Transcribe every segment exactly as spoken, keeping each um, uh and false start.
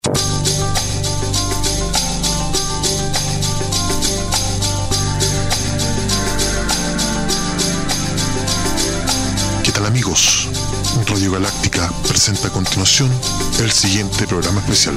¿Qué tal, amigos? Radio Galáctica presenta a continuación el siguiente programa especial.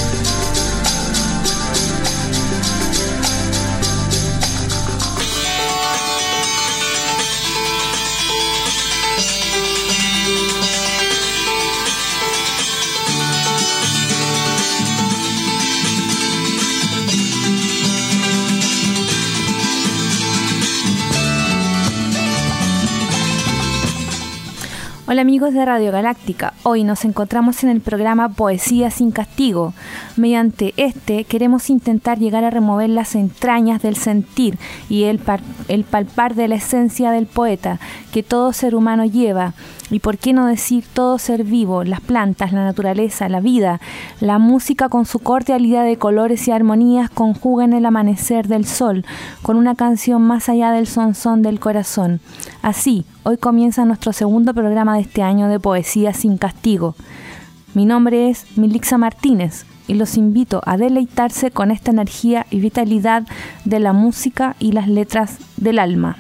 Hola amigos de Radio Galáctica, hoy nos encontramos en el programa Poesía sin Castigo. Mediante este queremos intentar llegar a remover las entrañas del sentir y el, par- el palpar de la esencia del poeta que todo ser humano lleva, y por qué no decir todo ser vivo, las plantas, la naturaleza, la vida. La música con su cordialidad de colores y armonías conjuga en el amanecer del sol con una canción más allá del sonzón del corazón. Así, hoy comienza nuestro segundo programa de este año de Poesía sin Castigo. Mi nombre es Milixa Martínez y los invito a deleitarse con esta energía y vitalidad de la música y las letras del alma.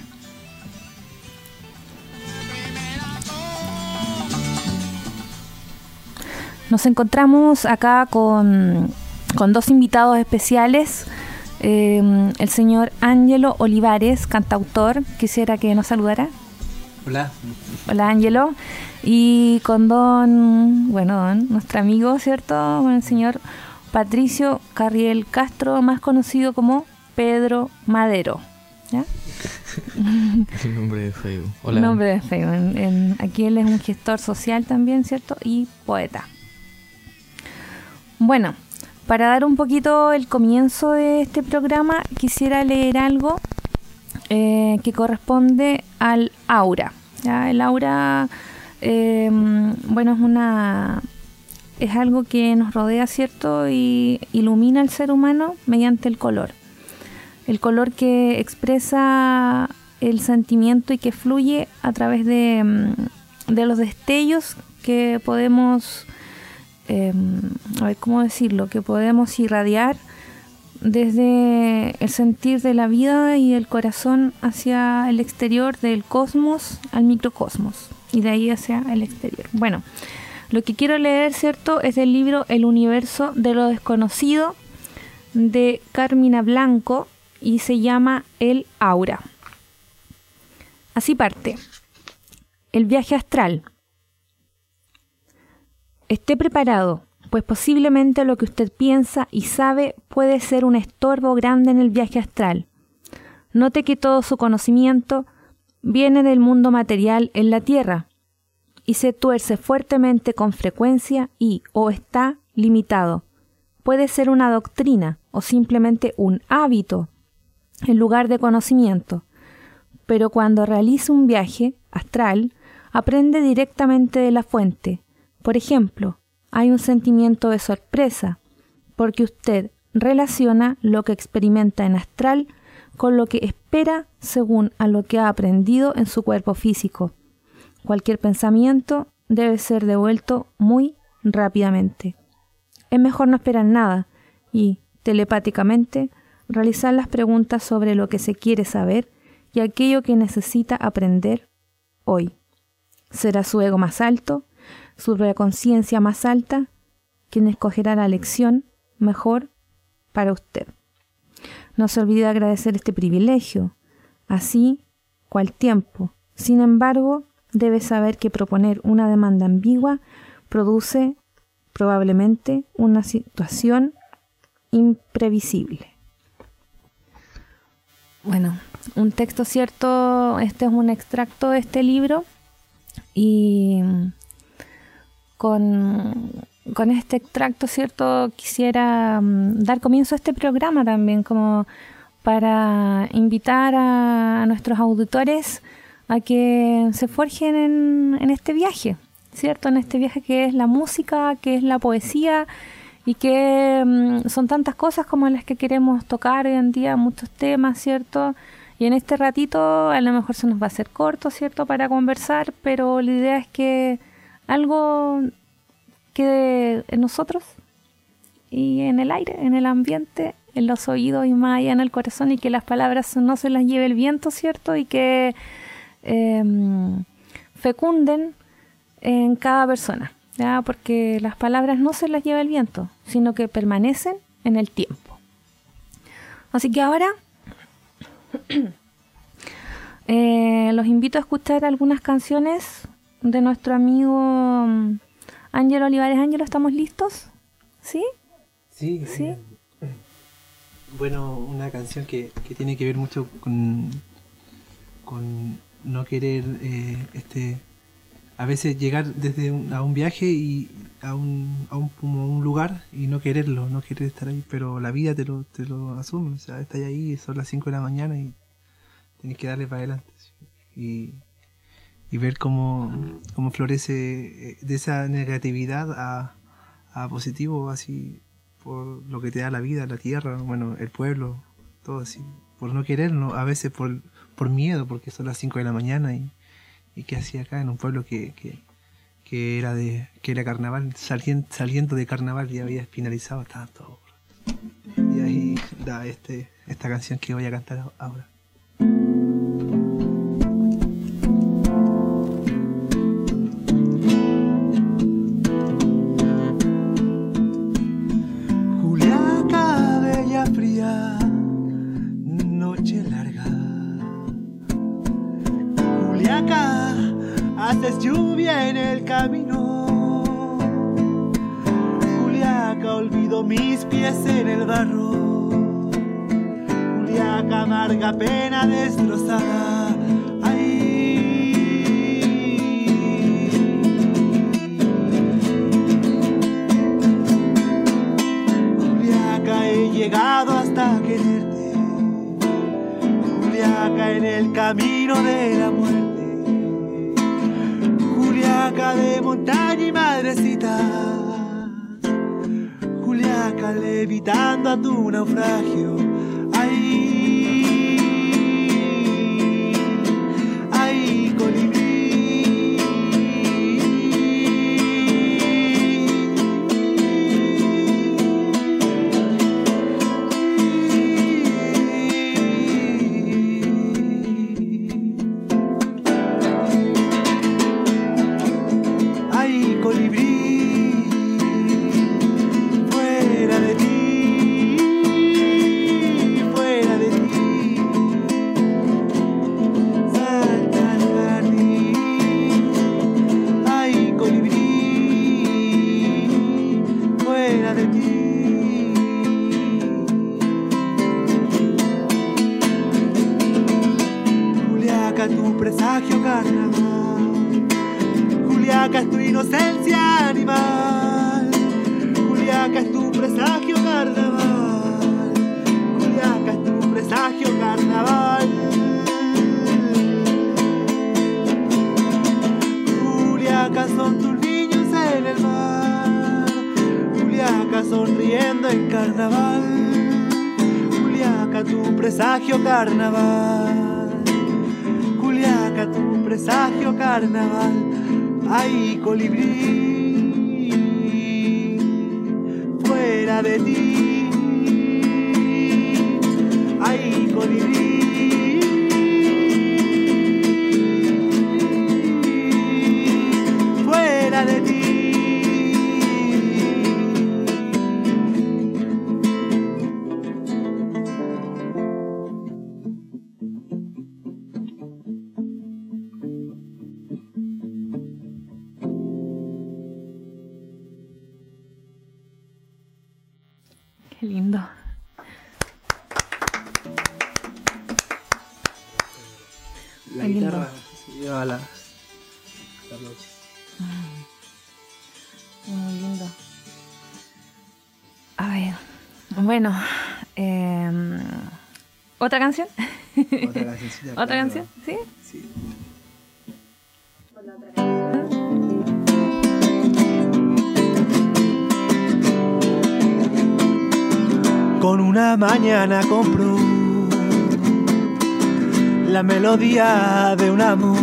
Nos encontramos acá con, con dos invitados especiales. Eh, el señor Ángelo Olivares, cantautor, quisiera que nos saludara. Hola. Hola, Ángelo. Y con don, bueno, don, nuestro amigo, ¿cierto? Con el señor Patricio Carriel Castro, más conocido como Pedro Madero. ¿Ya? El nombre de Facebook. Hola. El nombre de Facebook. En, en, aquí él es un gestor social también, ¿cierto? Y poeta. Bueno, para dar un poquito el comienzo de este programa, quisiera leer algo eh, que corresponde al aura. ¿Ya? El aura, eh, bueno, es una es algo que nos rodea, ¿cierto? Y ilumina al ser humano mediante el color. El color que expresa el sentimiento y que fluye a través de, de los destellos que podemos... Eh, a ver cómo decirlo, que podemos irradiar desde el sentir de la vida y el corazón hacia el exterior, del cosmos al microcosmos, y de ahí hacia el exterior. Bueno, lo que quiero leer, ¿cierto?, es del libro El universo de lo desconocido de Carmina Blanco y se llama El aura. Así parte. El viaje astral. Esté preparado, pues posiblemente lo que usted piensa y sabe puede ser un estorbo grande en el viaje astral. Note que todo su conocimiento viene del mundo material en la Tierra y se tuerce fuertemente con frecuencia y o está limitado. Puede ser una doctrina o simplemente un hábito en lugar de conocimiento, pero cuando realiza un viaje astral, aprende directamente de la fuente. Por ejemplo, hay un sentimiento de sorpresa, porque usted relaciona lo que experimenta en astral con lo que espera según a lo que ha aprendido en su cuerpo físico. Cualquier pensamiento debe ser devuelto muy rápidamente. Es mejor no esperar nada y, telepáticamente, realizar las preguntas sobre lo que se quiere saber y aquello que necesita aprender hoy. ¿Será su ego más alto? ¿Su conciencia más alta? Quien escogerá la lección mejor para usted. No se olvide agradecer este privilegio, así cual tiempo. Sin embargo, debe saber que proponer una demanda ambigua produce probablemente una situación imprevisible. Bueno, un texto cierto, este es un extracto de este libro y con, con este extracto, ¿cierto?, quisiera um, dar comienzo a este programa también, como para invitar a, a nuestros auditores a que se forjen en, en este viaje, ¿cierto? En este viaje que es la música, que es la poesía y que um, son tantas cosas como las que queremos tocar hoy en día, muchos temas, ¿cierto? Y en este ratito a lo mejor se nos va a hacer corto, ¿cierto?, para conversar, pero la idea es que algo quede en nosotros y en el aire, en el ambiente, en los oídos y más allá en el corazón, y que las palabras no se las lleve el viento, ¿cierto? Y que eh, fecunden en cada persona, ¿ya? Porque las palabras no se las lleva el viento, sino que permanecen en el tiempo. Así que ahora eh, los invito a escuchar algunas canciones de nuestro amigo Ángelo Olivares. Ángelo, ¿estamos listos? ¿Sí? Sí. ¿Sí? Eh, bueno, una canción que, que tiene que ver mucho con, con no querer eh, este a veces llegar desde un, a un viaje y a un, a un, como un lugar y no quererlo, no querer estar ahí, pero la vida te lo, te lo asume, o sea, estás ahí, son las cinco de la mañana y tienes que darle para adelante, ¿sí? y, y ver cómo, cómo florece de esa negatividad a, a positivo, así, por lo que te da la vida, la tierra, bueno, el pueblo, todo así, por no quererlo, a veces por, por miedo, porque son las cinco de la mañana y y que hacía acá en un pueblo que, que, que era de que era carnaval, saliendo, saliendo de carnaval y había finalizado, estaba todo. Y ahí da este, esta canción que voy a cantar ahora. Juliaca, bella fría, noche larga. Juliaca, haces lluvia en el camino. Juliaca, olvido mis pies en el barro. Juliaca, amarga pena destrozada. Ay. Juliaca, he llegado hasta quererte. Juliaca, en el camino de la muerte. Juliaca, de montaña y madrecita. Juliaca, levitando a tu naufragio. Ay, ay, colibrí. Presagio carnaval, Juliaca es tu inocencia animal, Juliaca es tu presagio carnaval, Juliaca es tu presagio carnaval. Juliaca son tus niños en el mar, Juliaca sonriendo en carnaval, Juliaca tu presagio carnaval. Juliaca, tu presagio carnaval, ay colibrí, fuera de ti, ay colibrí, fuera de ti. Qué lindo. La Qué guitarra lindo. se lleva la, la Muy lindo. A ver, bueno, eh, ¿otra canción? otra cancioncita. ¿Otra claro. canción? ¿Sí? Sí. Con una mañana compró la melodía de un amor.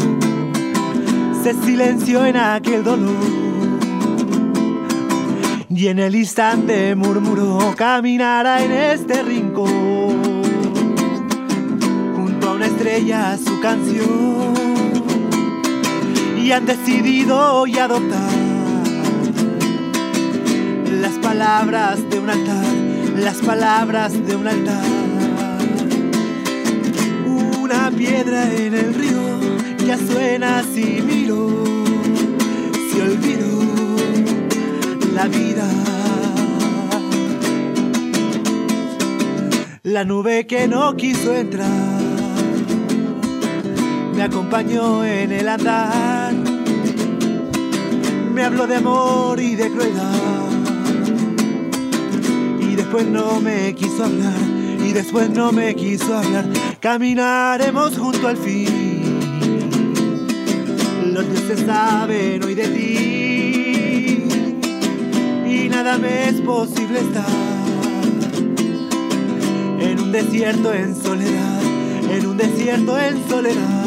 Se silenció en aquel dolor Y en el instante murmuró, caminará en este rincón, junto a una estrella su canción, y han decidido y adoptar las palabras de un altar, las palabras de un altar. Una piedra en el río ya suena así, miro, si olvido la vida. La nube que no quiso entrar me acompañó en el andar, me habló de amor y de crueldad, y después no me quiso hablar, y después no me quiso hablar. Caminaremos junto al fin, los dioses saben hoy de ti, y nada me es posible estar en un desierto en soledad, en un desierto en soledad.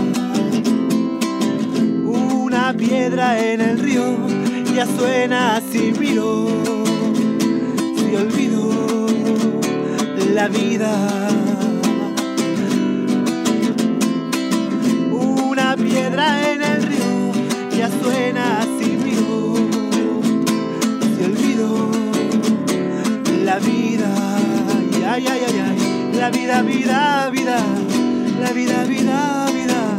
Una piedra en el río ya suena así, miro, si olvido la vida. Una piedra en el río ya suena así, miro, si olvido la vida. Ay, ay, ay, ay, la vida, vida, vida, la vida, vida, vida.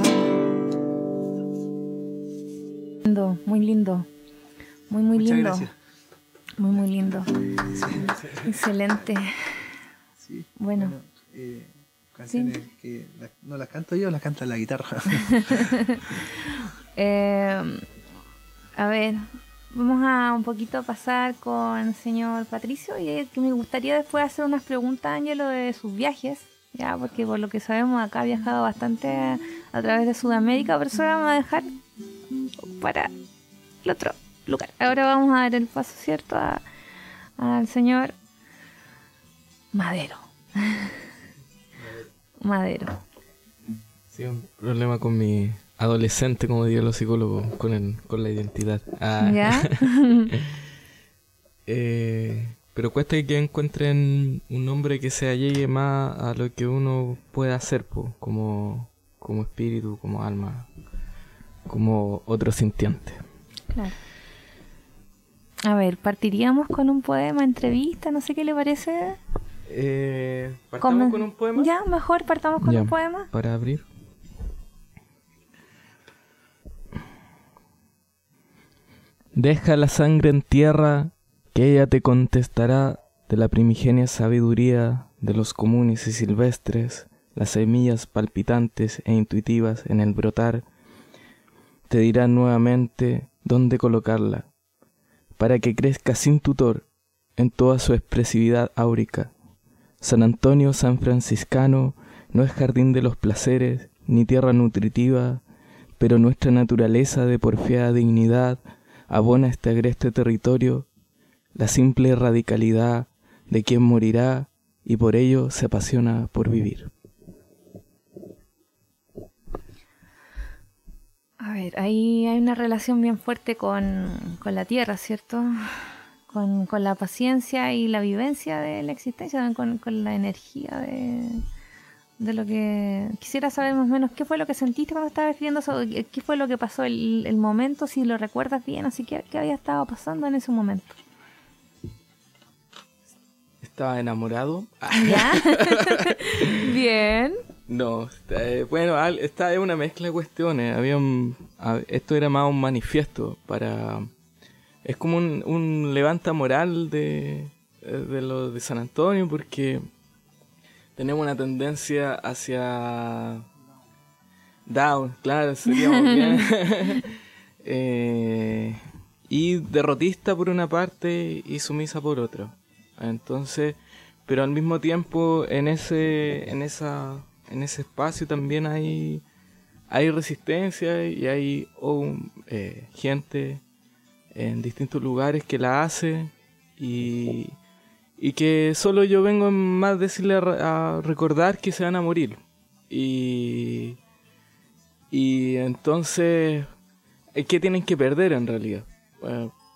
Lindo, muy lindo, muy, muy Muchas lindo. gracias. Muy, muy lindo. Sí, Excelente. sí. Bueno. eh, canciones Sí. que la- no las canto yo, las canta la guitarra. Eh, a ver, vamos a un poquito pasar con el señor Patricio, y es que me gustaría después hacer unas preguntas a Ángelo de sus viajes, ya, porque por lo que sabemos acá ha viajado bastante a, a través de Sudamérica, pero eso lo vamos a dejar para el otro lugar. Ahora vamos a dar el paso, ¿cierto?, a- al señor Madero. Madero. Sí, un problema con mi adolescente, como dirían los psicólogos, con el, con la identidad. Ah. ¿Ya? Eh, pero cuesta que encuentren un nombre que se allegue más a lo que uno puede hacer, po, como, como espíritu, como alma, como otro sintiente. Claro. A ver, partiríamos con un poema, entrevista, no sé qué le parece. Eh, ¿Partamos Comen- con un poema? Ya, mejor partamos con Ya, un poema. para abrir. Deja la sangre en tierra, que ella te contestará de la primigenia sabiduría de los comunes y silvestres, las semillas palpitantes e intuitivas en el brotar, te dirán nuevamente dónde colocarla, para que crezca sin tutor en toda su expresividad áurica. San Antonio San Franciscano no es jardín de los placeres, ni tierra nutritiva, pero nuestra naturaleza de porfiada dignidad abona este agreste territorio la simple radicalidad de quien morirá y por ello se apasiona por vivir. A ver, ahí hay una relación bien fuerte con, con la tierra, ¿cierto? Con, con la paciencia y la vivencia de la existencia, con, con la energía de, de lo que... Quisiera saber más o menos qué fue lo que sentiste cuando estabas escribiendo eso, qué fue lo que pasó, el, el momento, si lo recuerdas bien, así que qué había estado pasando en ese momento. Estaba enamorado. ¿Ya? Bien. No, eh, bueno, al- esta es una mezcla de cuestiones. Había un- a- esto era más un manifiesto para... Es como un, un levanta moral de, de lo de San Antonio, porque tenemos una tendencia hacia down, claro, seríamos bien. Eh, y derrotista por una parte y sumisa por otra. Entonces, pero al mismo tiempo en ese, en esa, en ese espacio también hay, hay resistencia y hay oh, eh, gente en distintos lugares que la hace y, y que solo yo vengo más decirle a, re- a recordar que se van a morir y, y entonces ¿qué tienen que perder en realidad? Eh,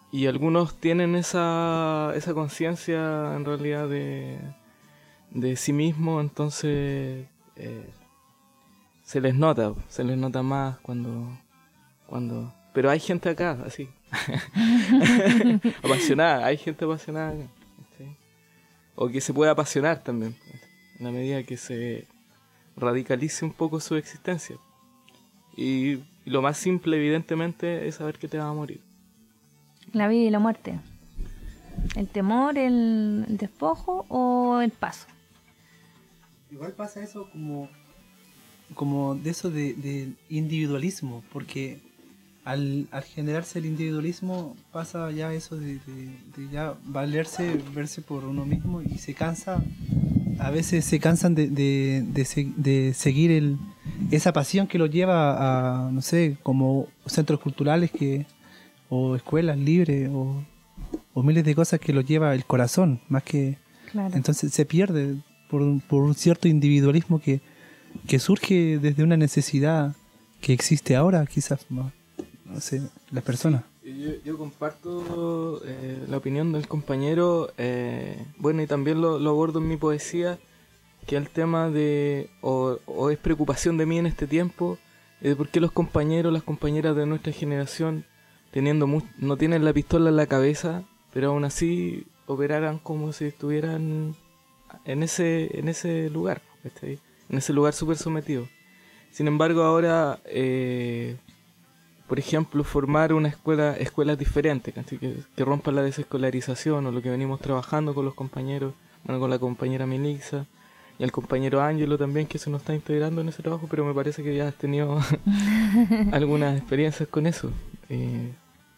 y algunos tienen esa, esa conciencia en realidad de, de sí mismo, entonces eh, se les nota, se les nota más cuando... cuando pero hay gente acá, así, apasionada, hay gente apasionada acá, ¿sí? O que se puede apasionar también, en la medida que se radicalice un poco su existencia. Y lo más simple, evidentemente, es saber que te vas a morir. La vida y la muerte. ¿El temor, el, el despojo o el paso? Igual pasa eso como, como de eso de, de individualismo, porque al, al generarse el individualismo pasa ya eso de, de, de ya valerse, verse por uno mismo, y se cansa, a veces se cansan de, de, de, se, de seguir el, esa pasión que los lleva a, no sé, como centros culturales que o escuelas libres o, o miles de cosas que los lleva el corazón, más que... Claro. Entonces se pierde por un, por un cierto individualismo que, que surge desde una necesidad que existe ahora, quizás más, no sé, las personas. Yo, yo comparto eh, la opinión del compañero, eh, bueno, y también lo, lo abordo en mi poesía, que el tema de, o, o es preocupación de mí en este tiempo, de por qué los compañeros, las compañeras de nuestra generación, teniendo mu- no tienen la pistola en la cabeza, pero aún así operaran como si estuvieran en ese, en ese lugar, ¿sí? En ese lugar súper sometido. Sin embargo, ahora... Eh, por ejemplo, formar una escuela, escuelas diferentes, que, que rompan la desescolarización, o lo que venimos trabajando con los compañeros, bueno, con la compañera Melissa y el compañero Ángelo también, que se nos está integrando en ese trabajo, pero me parece que ya has tenido algunas experiencias con eso. Eh,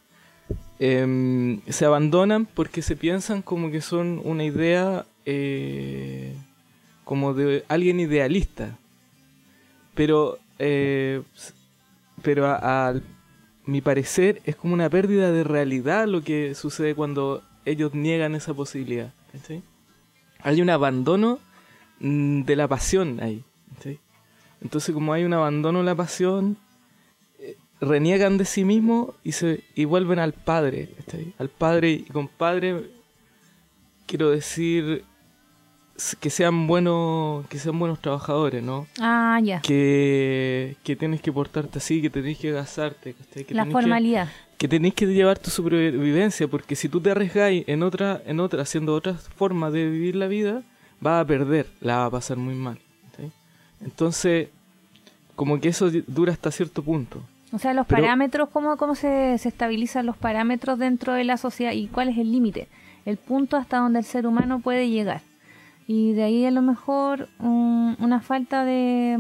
eh, se abandonan porque se piensan como que son una idea eh, como de alguien idealista, pero eh, pero a, a mi parecer es como una pérdida de realidad lo que sucede cuando ellos niegan esa posibilidad, ¿sí? Hay un abandono mm, de la pasión ahí, ¿sí? Entonces, como hay un abandono de la pasión, eh, reniegan de sí mismos y se y vuelven al padre, ¿sí? Al padre, y con padre quiero decir que sean buenos, que sean buenos trabajadores, ¿no? Ah, ya. Que, que tienes que portarte así, que tenés que gasarte, que la formalidad. Que, que tenés que llevar tu supervivencia, porque si tú te arriesgáis en otra, en otra, haciendo otra forma de vivir la vida, vas a perder, la vas a pasar muy mal, ¿sí? Entonces, como que eso dura hasta cierto punto. O sea, los Pero, parámetros, ¿cómo, cómo se, se estabilizan los parámetros dentro de la sociedad y cuál es el límite? El punto hasta donde el ser humano puede llegar. Y de ahí a lo mejor um, una falta de,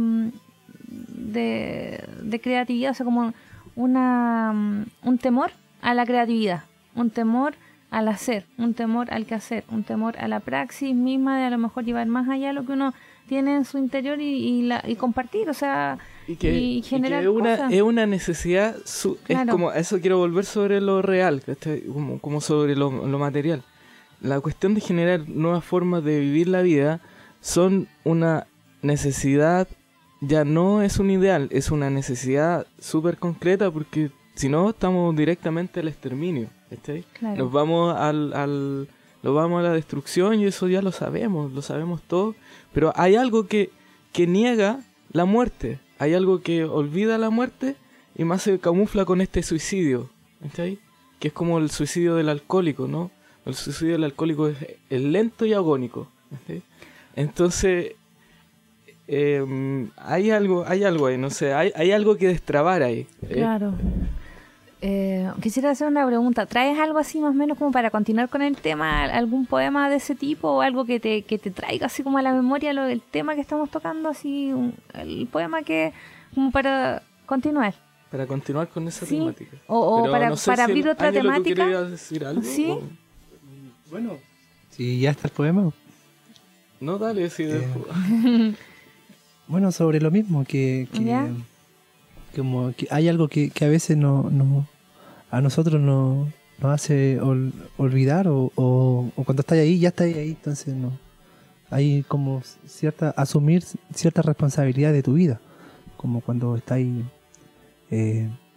de, de creatividad, o sea, como una, um, un temor a la creatividad, un temor al hacer, un temor al quehacer, un temor a la praxis misma de a lo mejor llevar más allá lo que uno tiene en su interior y, y, la, y compartir, o sea, y, que, y generar y que es una, cosas. Es una necesidad, su, claro. Es como, eso quiero volver sobre lo real, como, como sobre lo, lo material. La cuestión de generar nuevas formas de vivir la vida son una necesidad, ya no es un ideal, es una necesidad súper concreta, porque si no estamos directamente al exterminio, ¿sí? Claro. Nos vamos al, al, nos vamos a la destrucción, y eso ya lo sabemos, lo sabemos todos, pero hay algo que, que niega la muerte, hay algo que olvida la muerte y más se camufla con este suicidio, ¿sí? Que es como el suicidio del alcohólico, ¿no? El suicidio del alcohólico es, es lento y agónico, ¿sí? Entonces eh, hay algo hay algo ahí, no sé, hay, hay algo que destrabar ahí. Claro. Eh, quisiera hacer una pregunta. ¿Traes algo así más o menos como para continuar con el tema? ¿Algún poema de ese tipo o algo que te, que te traiga así como a la memoria lo del tema que estamos tocando? Así un, el poema que como para continuar. Para continuar con esa sí. temática. O, o para, no sé para si abrir el, otra Ángelo, temática. ¿tú querías decir algo? Sí. O... Bueno, si ya está el poema. No, dale, sí. Eh, bueno, sobre lo mismo, que, que como que hay algo que, que a veces no, no a nosotros no, nos hace ol, olvidar o, o, o cuando estás ahí, ya estás ahí, entonces no. Hay como cierta, asumir cierta responsabilidad de tu vida, como cuando estás ahí, eh,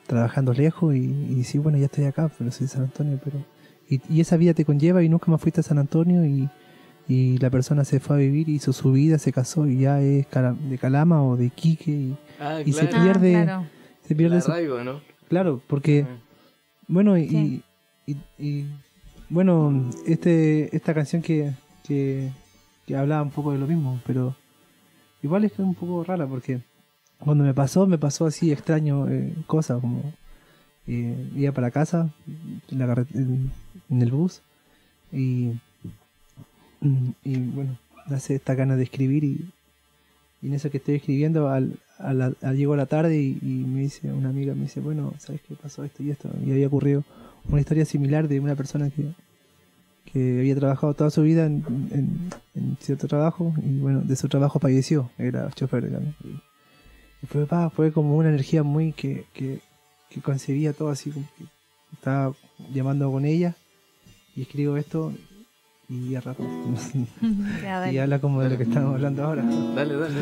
trabajando lejos y, y sí, bueno, ya estoy acá, pero soy de San Antonio, pero... Y, y esa vida te conlleva y nunca más fuiste a San Antonio y, y la persona se fue a vivir, hizo su vida, se casó y ya es cala, de Calama o de Iquique y, Ah, y claro. se pierde... Ah, claro. Se pierde El eso. arraigo, ¿no? Claro, porque... Bueno, y, Sí. y, y, y, bueno, este esta canción que, que, que hablaba un poco de lo mismo, pero igual es que es un poco rara porque cuando me pasó, me pasó así extraño, eh, cosas como eh, iba para casa en, la carret- en, en el bus y, y bueno, nace esta gana de escribir y, y en eso que estoy escribiendo al, a la, a- llegó la tarde y, y me dice una amiga, me dice, bueno, ¿sabes qué pasó esto y esto? Y había ocurrido una historia similar de una persona que, que había trabajado toda su vida en, en- en cierto trabajo y bueno, de su trabajo falleció, era chofer de camión. Y, y fue, pa, fue como una energía muy que, que, que concebía todo así, como que estaba llamando con ella y escribo esto y ya rato. Ya, dale. Y habla como de lo que estamos hablando ahora. Dale, dale.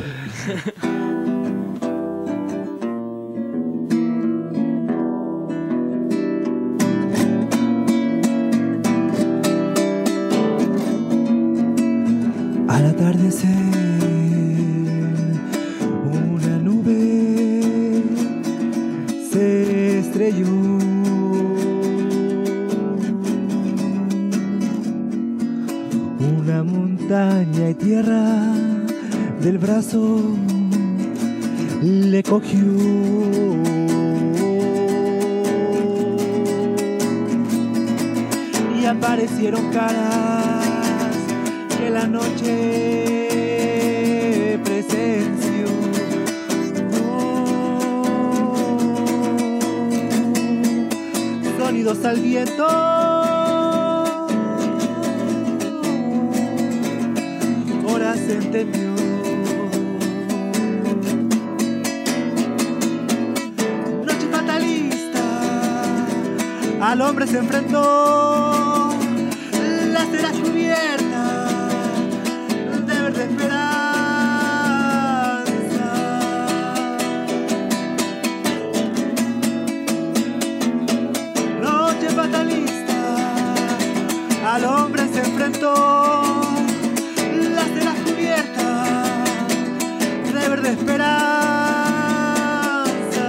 Al atardecer, una nube se estrelló. Una montaña y tierra del brazo le cogió. Y aparecieron caras que la noche presenció. Oh, sonidos al viento, horas entendió. Noche fatalista, al hombre se enfrentó. La será cubierta de verde esperanza. Noche fatalista, al hombre se enfrentó. La será cubierta de verde esperanza.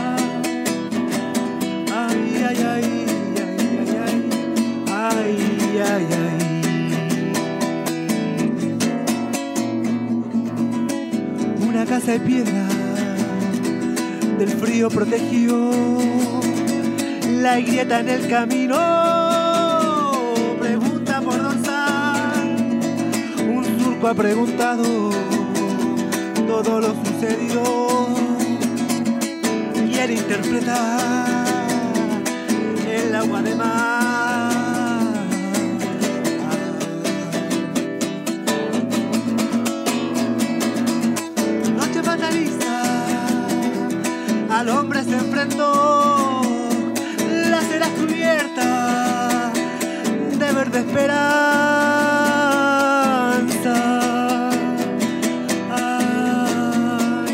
Ay, ay, ay, ay, ay, ay, ay, ay, ay. Una casa de piedra del frío protegió la grieta en el camino. Pregunta por dorsal, un surco ha preguntado todo lo sucedido y él interpreta el agua de mar. Noche fatalista, al hombre se enfrentó. La será cubierta de verde esperanza. Ay.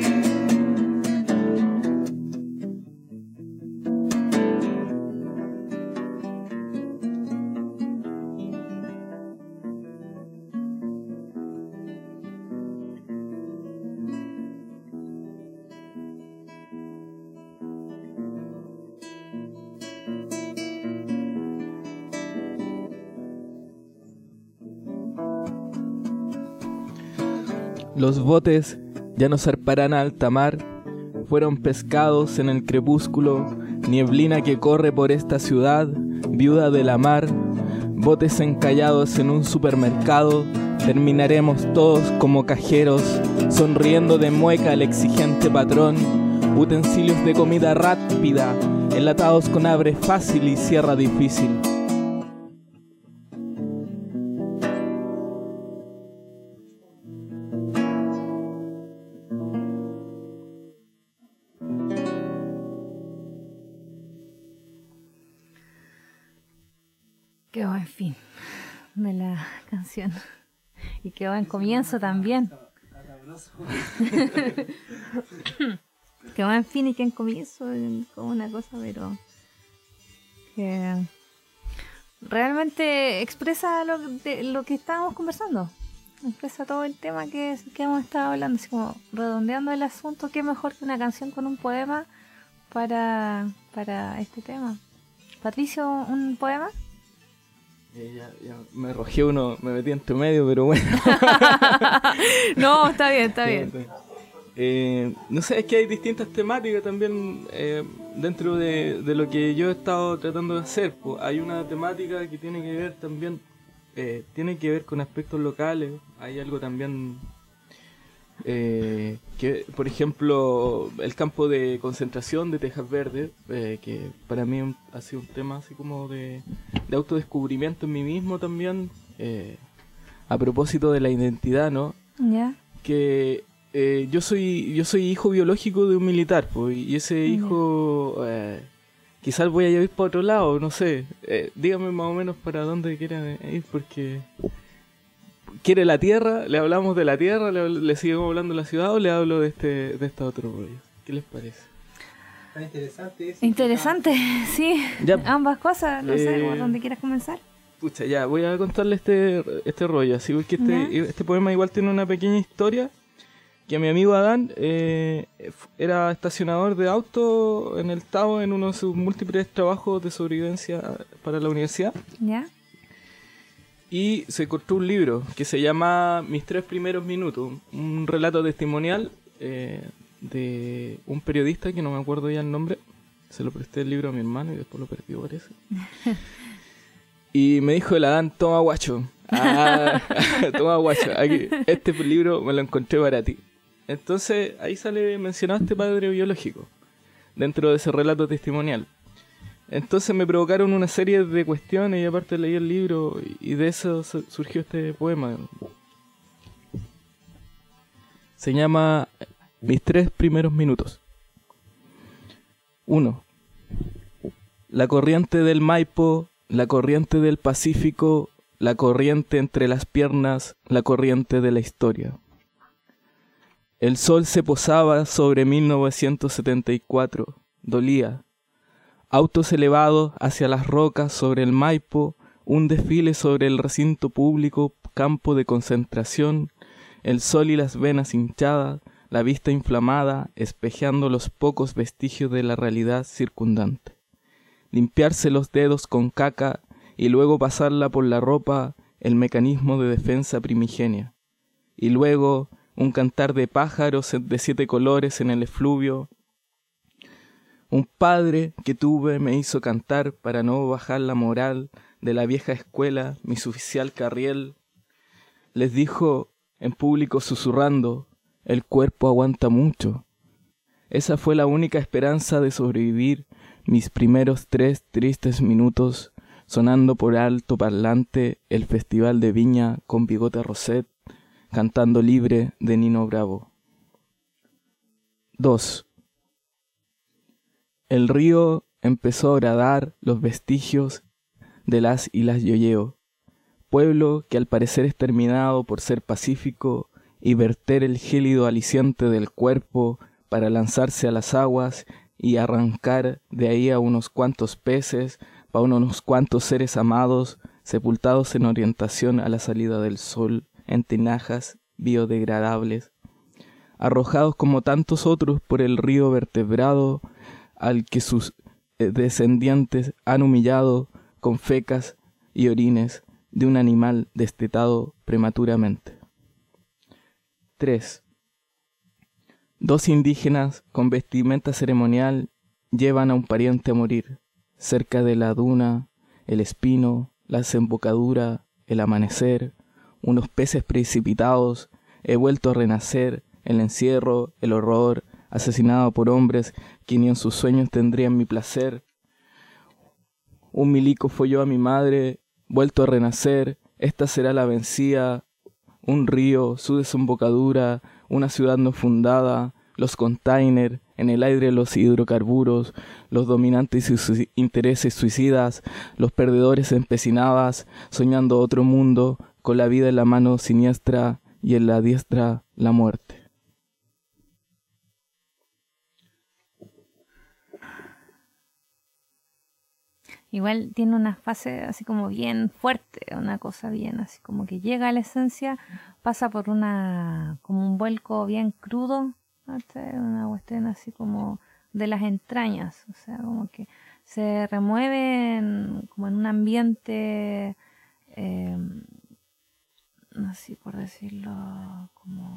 Los botes ya no zarparán a alta mar, fueron pescados en el crepúsculo, nieblina que corre por esta ciudad, viuda de la mar, botes encallados en un supermercado, terminaremos todos como cajeros, sonriendo de mueca al exigente patrón, utensilios de comida rápida, enlatados con abre fácil y cierra difícil. Qué buen fin de la canción. Y qué buen comienzo también. que va en fin y que en comienzo, como una cosa, pero que realmente expresa lo, de, lo que estábamos conversando. Expresa todo el tema que, que hemos estado hablando, así como redondeando el asunto. Qué mejor que una canción con un poema para, para este tema. Patricio, ¿un poema? Eh, ya, ya me arrojé uno, me metí entre medio, pero bueno. No, está bien, está bien. Eh, no sé, es que hay distintas temáticas también eh, dentro de, de lo que yo he estado tratando de hacer. Pues hay una temática que tiene que ver también, eh, tiene que ver con aspectos locales. Hay algo también eh, que, por ejemplo, el campo de concentración de Tejas Verdes, eh, que para mí un, ha sido un tema así como de, de autodescubrimiento en mí mismo también, eh, a propósito de la identidad, ¿no? Ya. Yeah. Que eh, yo soy yo soy hijo biológico de un militar, pues, y ese hijo eh, quizás voy a ir para otro lado, no sé. Eh, dígame más o menos para dónde quieren ir, porque quiere la tierra, le hablamos de la tierra, le, le seguimos hablando de la ciudad o le hablo de este de esta otro rollo. ¿Qué les parece? Está interesante eso. Interesante, sí. Ya. Ambas cosas, no eh, sé, por dónde quieras comenzar. Pucha, ya, voy a contarle este, este rollo, así que este, este poema igual tiene una pequeña historia, que mi amigo Adán eh, era estacionador de auto en el Tao en uno de sus múltiples trabajos de sobrevivencia para la universidad. ¿Ya? Y se encontró un libro que se llama Mis tres primeros minutos, un relato testimonial eh, de un periodista que no me acuerdo ya el nombre. Se lo presté el libro a mi hermano y después lo perdí, parece. Y me dijo el Adán, toma guacho, ah, toma guacho, aquí, este libro me lo encontré para ti. Entonces ahí sale mencionado este padre biológico, dentro de ese relato testimonial. Entonces me provocaron una serie de cuestiones y aparte leí el libro y de eso surgió este poema. Se llama Mis tres primeros minutos. uno. La corriente del Maipo, la corriente del Pacífico, la corriente entre las piernas, la corriente de la historia. El sol se posaba sobre mil novecientos setenta y cuatro, dolía. Autos elevados hacia las rocas sobre el Maipo, un desfile sobre el recinto público, campo de concentración, el sol y las venas hinchadas, la vista inflamada, espejeando los pocos vestigios de la realidad circundante. Limpiarse los dedos con caca y luego pasarla por la ropa, el mecanismo de defensa primigenia. Y luego un cantar de pájaros de siete colores en el efluvio. Un padre que tuve me hizo cantar para no bajar la moral de la vieja escuela, mi oficial Carriel. Les dijo en público susurrando, el cuerpo aguanta mucho. Esa fue la única esperanza de sobrevivir mis primeros tres tristes minutos, sonando por alto parlante el Festival de Viña con Bigote Roset, cantando libre de Nino Bravo. dos. El río empezó a horadar los vestigios de las y las Yoyeo, pueblo que al parecer es terminado por ser pacífico y verter el gélido aliciente del cuerpo para lanzarse a las aguas y arrancar de ahí a unos cuantos peces, para unos cuantos seres amados, sepultados en orientación a la salida del sol, en tinajas biodegradables, arrojados como tantos otros por el río vertebrado, al que sus descendientes han humillado con fecas y orines de un animal destetado prematuramente. tres. Dos indígenas con vestimenta ceremonial llevan a un pariente a morir, cerca de la duna, el espino, la desembocadura, el amanecer, unos peces precipitados, he vuelto a renacer, el encierro, el horror, asesinado por hombres que ni en sus sueños tendrían mi placer. Un milico folló a mi madre, vuelto a renacer, esta será la vencida, un río, su desembocadura, una ciudad no fundada, los containers, en el aire los hidrocarburos, los dominantes y sus intereses suicidas, los perdedores empecinadas, soñando otro mundo, con la vida en la mano siniestra y en la diestra la muerte. igual tiene una fase así como bien fuerte, una cosa bien así como que llega a la esencia, pasa por una como un vuelco bien crudo, hasta una cuestión así como de las entrañas, o sea, como que se remueve en, como en un ambiente, eh, así por decirlo, como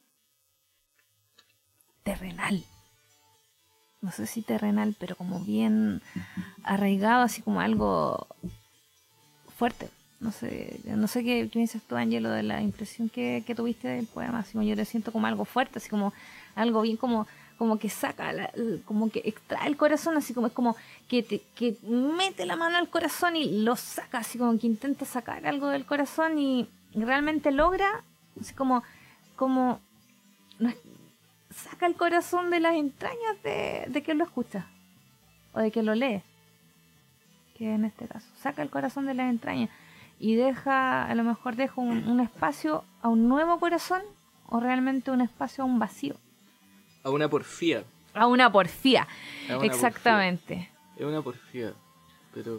terrenal. No sé si terrenal, pero como bien arraigado, así como algo fuerte. No sé, no sé qué, qué piensas tú, Ángelo, de la impresión que, que tuviste del poema. Así como yo lo siento como algo fuerte, así como algo bien como, como que saca, la, como que extrae el corazón, así como es como que, te, que mete la mano al corazón y lo saca, así como que intenta sacar algo del corazón y realmente logra, así como, como no es, saca el corazón de las entrañas de, de quien lo escucha o de quien lo lee, que en este caso saca el corazón de las entrañas y deja, a lo mejor deja un, un espacio a un nuevo corazón o realmente un espacio a un vacío, a una porfía, a una porfía, a una exactamente porfía. Es una porfía, pero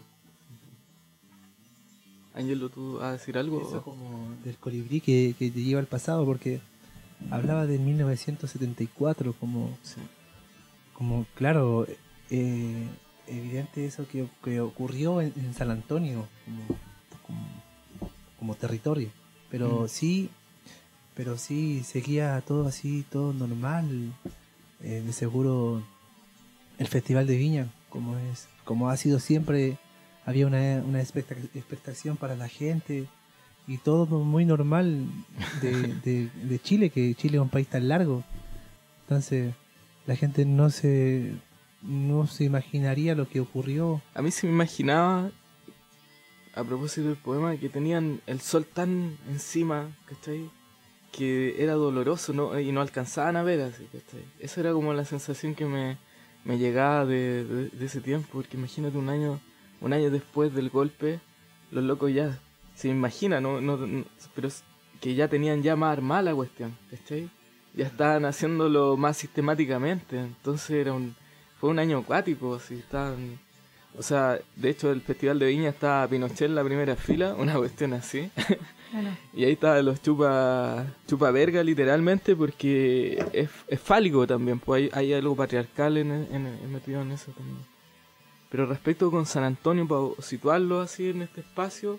Ángelo, ¿tú vas a decir algo? Eso como del colibrí que, que te lleva al pasado, porque hablaba de mil novecientos setenta y cuatro como, Sí. como claro, eh, evidente eso que, que ocurrió en, en San Antonio como, como, como territorio, pero Mm. sí, pero sí seguía todo así, todo normal. Eh, de seguro el Festival de Viña, como es, como ha sido siempre, había una, una expecta- expectación para la gente. Y todo muy normal de, de, de Chile, que Chile es un país tan largo. Entonces, la gente no se no se imaginaría lo que ocurrió. A mí se me imaginaba, a propósito del poema, que tenían el sol tan encima, ¿cachai? Que era doloroso, ¿no? Y no alcanzaban a ver así, ¿cachai? Esa era como la sensación que me, me llegaba de, de, de ese tiempo, porque imagínate un año, un año después del golpe, los locos ya se imagina, no, no, no, pero que ya tenían ya más armada la cuestión, ¿cachai? Ya estaban haciéndolo más sistemáticamente, entonces era un, fue un año acuático, así estaban, o sea, de hecho el Festival de Viña estaba Pinochet en la primera fila, una cuestión así, bueno. y ahí estaban los chupa, chupa verga literalmente, porque es, es fálico también, pues hay, hay algo patriarcal en, en, en metido en eso también. Pero respecto con San Antonio, para situarlo así en este espacio,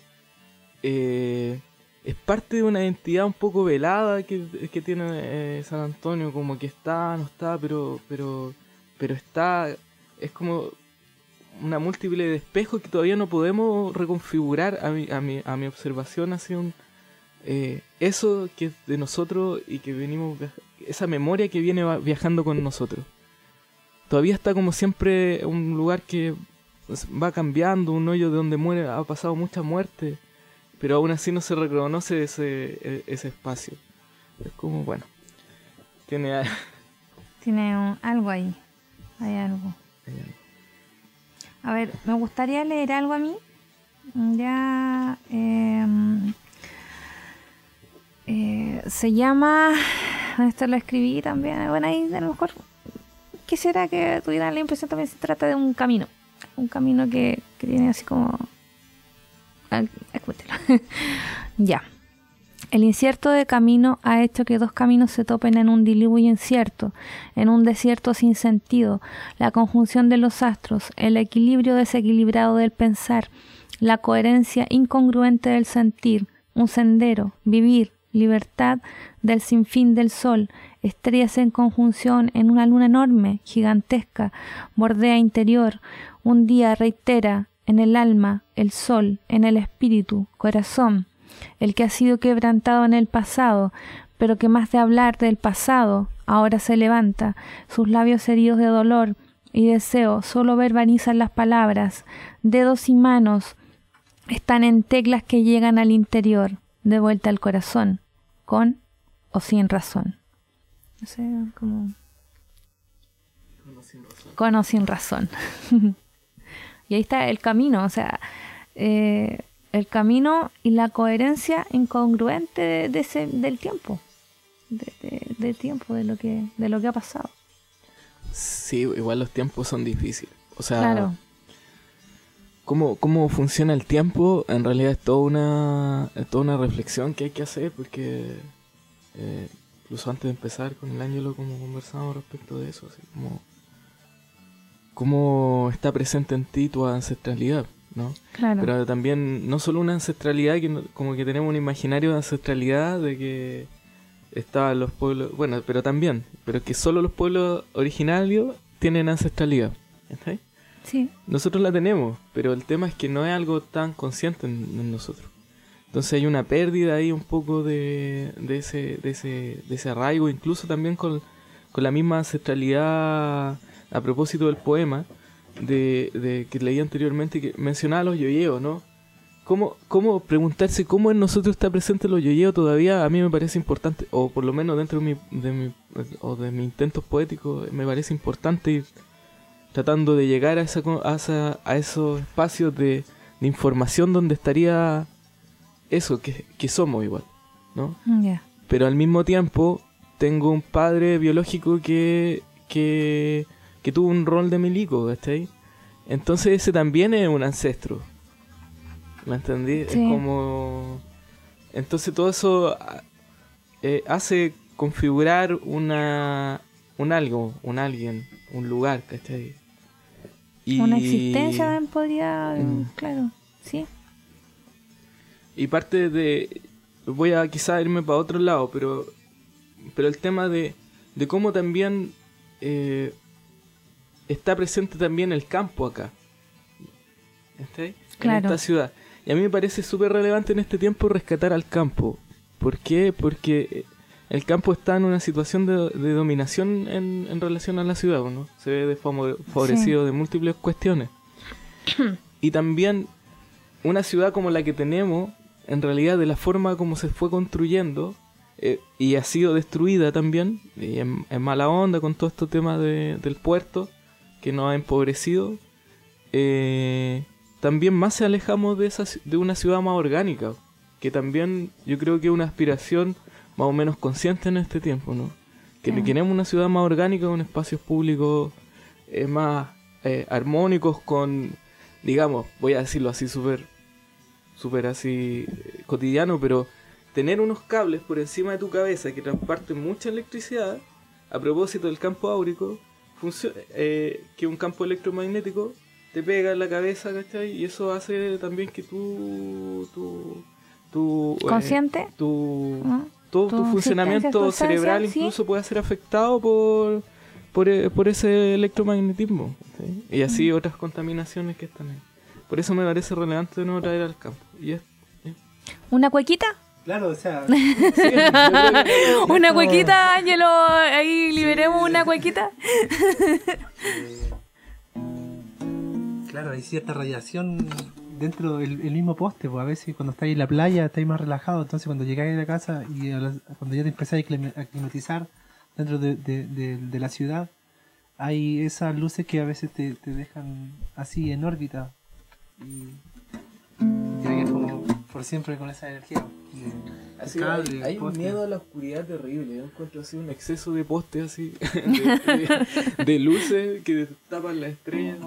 Eh, es parte de una identidad un poco velada que, que tiene eh, San Antonio, como que está, no está, pero pero pero está, es como una múltiple de espejos que todavía no podemos reconfigurar a mi, a mi, a mi observación, así un eh, eso que es de nosotros y que venimos, esa memoria que viene viajando con nosotros. Todavía está como siempre un lugar que va cambiando, un hoyo de donde muere, ha pasado mucha muerte, pero aún así no se reconoce ese, ese espacio. Es como, bueno, tiene, Tiene un- algo ahí, hay algo. A ver, me gustaría leer algo a mí. Ya eh, eh, se llama, esto lo escribí también, bueno, ahí a lo mejor quisiera que tuvieran la impresión también se trata de un camino, un camino que, que tiene así como... Ah, escúchalo. Ya. El incierto de camino ha hecho que dos caminos se topen en un diluvio incierto, en un desierto sin sentido, la conjunción de los astros, el equilibrio desequilibrado del pensar, la coherencia incongruente del sentir, un sendero, vivir, libertad del sinfín del sol, estrellas en conjunción en una luna enorme, gigantesca, bordea interior, un día reitera en el alma, el sol, en el espíritu, corazón, el que ha sido quebrantado en el pasado, pero que más de hablar del pasado, ahora se levanta, sus labios heridos de dolor y deseo solo verbalizan las palabras, dedos y manos están en teclas que llegan al interior, de vuelta al corazón, con o sin razón. No sé, como... Con o sin razón. Con o sin razón. Y ahí está el camino, o sea, eh, el camino y la coherencia incongruente de, de ese, del tiempo, de, de, del tiempo, de lo que, de lo que ha pasado. Sí, igual los tiempos son difíciles. O sea, Claro. cómo, cómo funciona el tiempo, en realidad es toda una, es toda una reflexión que hay que hacer, porque eh, incluso antes de empezar con el Ángelo, como conversamos respecto de eso, así como cómo está presente en ti tu ancestralidad, ¿no? Claro. Pero también no solo una ancestralidad, que no, como que tenemos un imaginario de ancestralidad de que estaban los pueblos, bueno, pero también, pero que solo los pueblos originarios tienen ancestralidad, ¿está ahí? Sí. Nosotros la tenemos, pero el tema es que no es algo tan consciente en, en nosotros. Entonces hay una pérdida ahí un poco de, de ese, de ese, de ese arraigo, incluso también con, con la misma ancestralidad. A propósito del poema de, de que leí anteriormente, que mencionaba los yoyeos, ¿no? ¿Cómo, cómo preguntarse cómo en nosotros está presente los yoyeos todavía a mí me parece importante, o por lo menos dentro de mi, de mi, o de mis intentos poéticos me parece importante ir tratando de llegar a, esa, a, esa, a esos espacios de, de información donde estaría eso, que, que somos igual, ¿no? Yeah. Pero al mismo tiempo tengo un padre biológico que... que que tuvo un rol de milico, ¿cachai? Entonces ese también es un ancestro. ¿Me entendí? Sí. Es como... Entonces todo eso eh, hace configurar una... un algo, un alguien, un lugar, ¿cachai? Y... Una existencia también podría... Mm. Claro, sí. Y parte de... Voy a quizá irme para otro lado, pero... Pero el tema de, de cómo también... Eh, está presente también el campo acá, ¿está ahí? Claro. En esta ciudad. Y a mí me parece súper relevante en este tiempo rescatar al campo. ¿Por qué? Porque el campo está en una situación de, de dominación en, en relación a la ciudad, ¿no? Se ve desfavorecido sí. de múltiples cuestiones. Y también una ciudad como la que tenemos, en realidad de la forma como se fue construyendo, eh, y ha sido destruida también, y en, en mala onda con todo este tema de, del puerto, que nos ha empobrecido, eh, también más se alejamos de, esa, de una ciudad más orgánica, que también yo creo que es una aspiración más o menos consciente en este tiempo, ¿no? Que sí. Queremos una ciudad más orgánica, con espacios públicos eh, más eh, armónicos, con, digamos, voy a decirlo así súper súper así eh, cotidiano, pero tener unos cables por encima de tu cabeza que transporten mucha electricidad, a propósito del campo áurico, Eh, que un campo electromagnético te pega en la cabeza, ¿cachai? Y eso hace también que tú, tú, tú ¿consciente? Eh, tu, ¿no? todo tu, tu funcionamiento cerebral ¿sí? incluso puede ser afectado por, por, por ese electromagnetismo, ¿sí? Y así mm. otras contaminaciones que están ahí. Por eso me parece relevante de no traer al campo. Y es, es. ¿Una cuequita? Claro, o sea... Sí, una cuequita, Ángelo, ahí liberemos sí. una cuequita. Eh, claro, hay cierta radiación dentro del el mismo poste, pues a veces cuando estáis en la playa estáis más relajados, entonces cuando llegáis a la casa y a la, cuando ya te empezáis a climatizar dentro de, de, de, de la ciudad, hay esas luces que a veces te, te dejan así en órbita y ya que es como por siempre con esa energía. Así, cable, hay, hay un miedo a la oscuridad terrible. Yo encuentro así un exceso de postes así de, de, de luces que tapan las estrellas.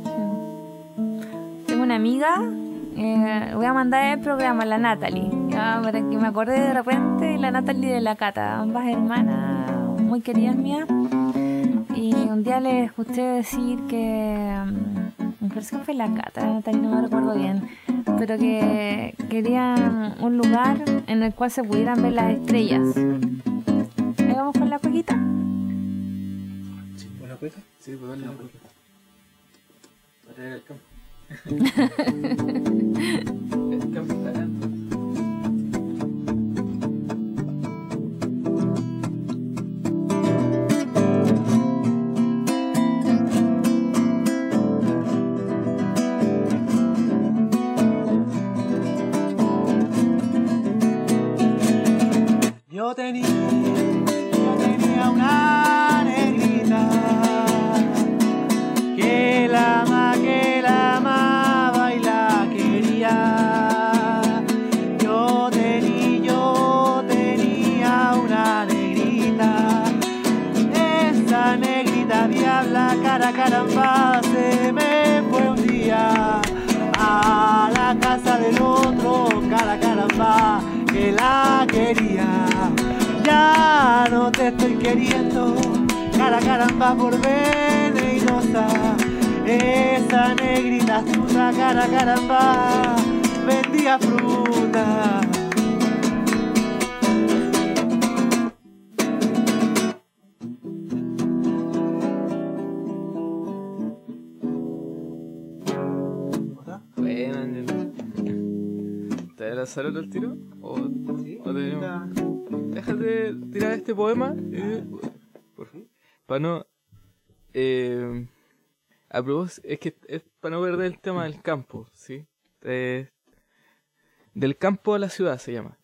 Tengo una amiga, eh, voy a mandar el programa, la Natalie, ya, para que me acordé de repente, la Natalie de la Cata, ambas hermanas muy queridas mías. Y un día les escuché decir que, me parece que fue la Cata, la Natalie, no me recuerdo bien, pero que querían un lugar en el cual se pudieran ver las estrellas. ¿Ahí vamos con la cuequita? Sí, ¿buena cueca? Sí, pues dale la cuequita. Para traer al campo. El campo está grande. Yo tenía, yo tenía una negrita que la ama, que la amaba y la quería. Yo tenía, yo tenía una negrita, esa negrita diabla, cara caramba, se me fue un día. quería, ya no te estoy queriendo. Cara caramba por venenosa, esa negrita astuta, cara caramba, vendía fruta. ¿Te vas a hacer el tiro? ¿O, ¿Sí? o deberíamos... Déjate tirar este poema eh, por favor, para no eh, a propósito, es que es para no perder el tema del campo, ¿sí? Eh, del campo a la ciudad se llama.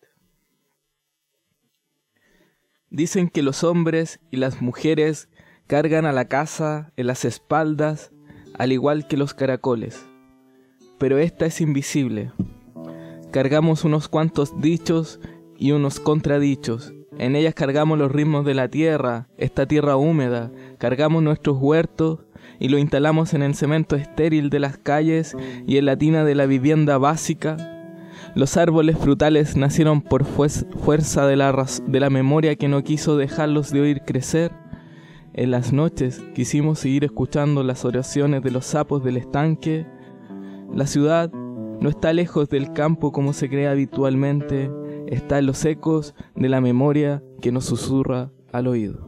Dicen que los hombres y las mujeres cargan a la casa en las espaldas al igual que los caracoles, pero esta es invisible. Cargamos unos cuantos dichos y unos contradichos. En ellas cargamos los ritmos de la tierra, esta tierra húmeda. Cargamos nuestros huertos y lo instalamos en el cemento estéril de las calles y en la tina de la vivienda básica. Los árboles frutales nacieron por fuerza de la, raz- de la memoria que no quiso dejarlos de oír crecer. En las noches quisimos seguir escuchando las oraciones de los sapos del estanque. La ciudad no está lejos del campo como se cree habitualmente, está en los ecos de la memoria que nos susurra al oído.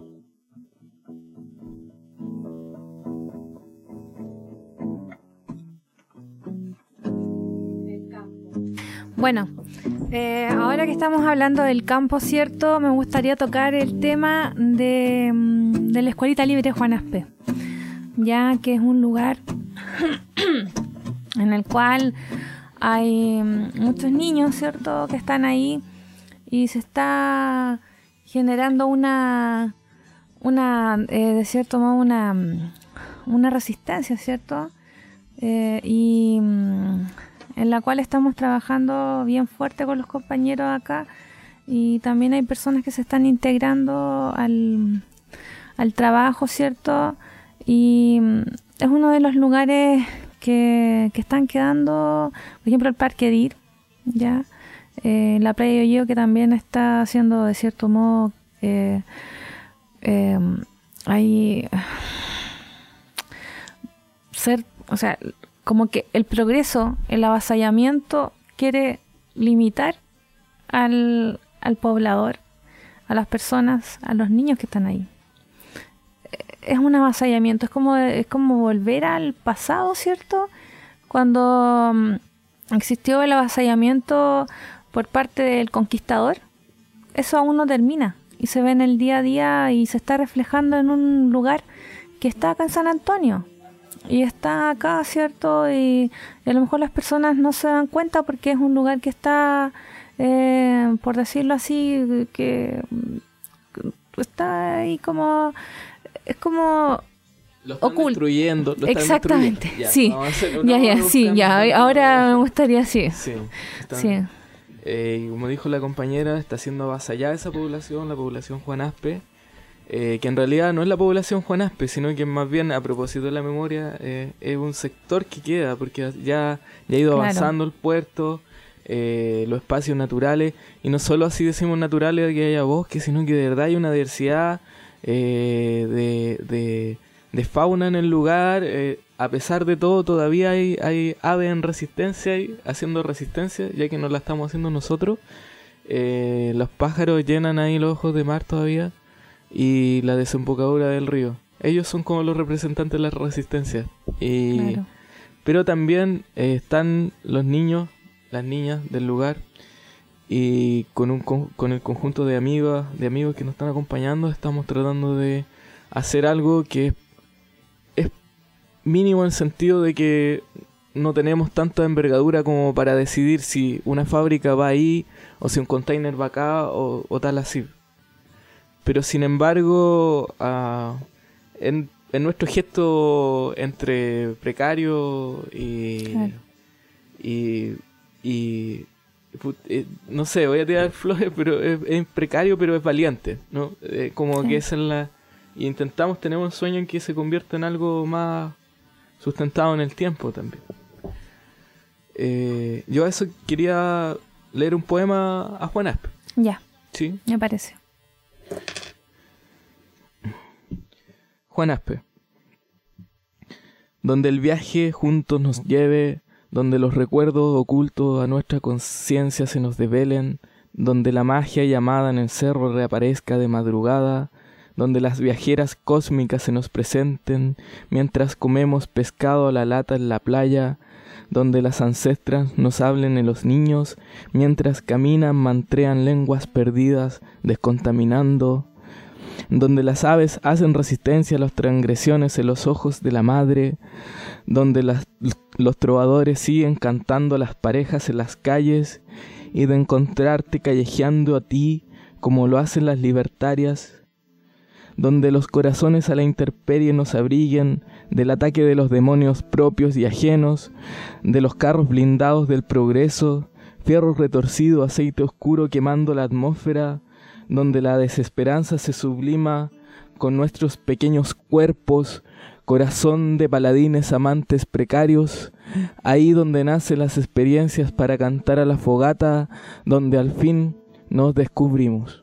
Bueno, eh, ahora que estamos hablando del campo, ¿cierto? Me gustaría tocar el tema de, de la Escuelita Libre Juan Aspe, ya que es un lugar en el cual hay muchos niños, ¿cierto?, que están ahí y se está generando una, una eh, de cierto modo, una, una resistencia, ¿cierto? Eh, y en la cual estamos trabajando bien fuerte con los compañeros acá, y también hay personas que se están integrando al, al trabajo, ¿cierto? Y es uno de los lugares que, que están quedando, por ejemplo, el Parque Dir, ya, eh, la playa de Yoyo, que también está haciendo de cierto modo eh, eh, hay ser, o sea, como que el progreso, el avasallamiento quiere limitar al, al poblador, a las personas, a los niños que están ahí. Es un avasallamiento, es como, es como volver al pasado, ¿cierto? Cuando um, existió el avasallamiento por parte del conquistador, eso aún no termina y se ve en el día a día y se está reflejando en un lugar que está acá en San Antonio y está acá, ¿cierto? Y, y a lo mejor las personas no se dan cuenta porque es un lugar que está, eh, por decirlo así, que está ahí como... Es como lo están oculto. Destruyendo. Lo están Exactamente. Ya, sí. Ya, ya, sí, ya. Ahora me gustaría así. Sí. Están, sí. Eh, y como dijo la compañera, está siendo avasallada esa población, la población Juan Aspe, eh, que en realidad no es la población Juan Aspe, sino que más bien, a propósito de la memoria, eh, es un sector que queda, porque ya, ya ha ido avanzando claro. el puerto, eh, los espacios naturales, y no solo así decimos naturales que haya bosques, sino que de verdad hay una diversidad Eh, de, de, de fauna en el lugar. Eh, a pesar de todo todavía hay, hay aves en resistencia y haciendo resistencia, ya que no la estamos haciendo nosotros. Eh, los pájaros llenan ahí los ojos de mar todavía, y la desembocadura del río, ellos son como los representantes de la resistencia. Y, claro. Pero también eh, están los niños, las niñas del lugar, y con un con el conjunto de amigas, de amigos que nos están acompañando, estamos tratando de hacer algo que es, es mínimo en el sentido de que no tenemos tanta envergadura como para decidir si una fábrica va ahí o si un container va acá o, o tal así. Pero sin embargo, uh, en, en nuestro gesto entre precario y claro. y, y Eh, no sé, voy a tirar flores, pero es, es precario, pero es valiente, ¿no? Eh, como sí. que es en la... Y intentamos, tenemos un sueño en que se convierta en algo más sustentado en el tiempo también. Eh, yo a eso quería leer un poema a Juan Aspe. Ya. Sí. Me parece. Juan Aspe. Donde el viaje juntos nos lleve, donde los recuerdos ocultos a nuestra conciencia se nos develen, donde la magia llamada en el cerro reaparezca de madrugada, donde las viajeras cósmicas se nos presenten mientras comemos pescado a la lata en la playa, donde las ancestras nos hablen en los niños mientras caminan, mantrean lenguas perdidas, descontaminando, donde las aves hacen resistencia a las transgresiones en los ojos de la madre, donde las, los trovadores siguen cantando a las parejas en las calles, y de encontrarte callejeando a ti como lo hacen las libertarias, donde los corazones a la intemperie nos abriguen del ataque de los demonios propios y ajenos, de los carros blindados del progreso, fierro retorcido, aceite oscuro quemando la atmósfera, donde la desesperanza se sublima con nuestros pequeños cuerpos, corazón de paladines amantes precarios, ahí donde nacen las experiencias para cantar a la fogata, donde al fin nos descubrimos.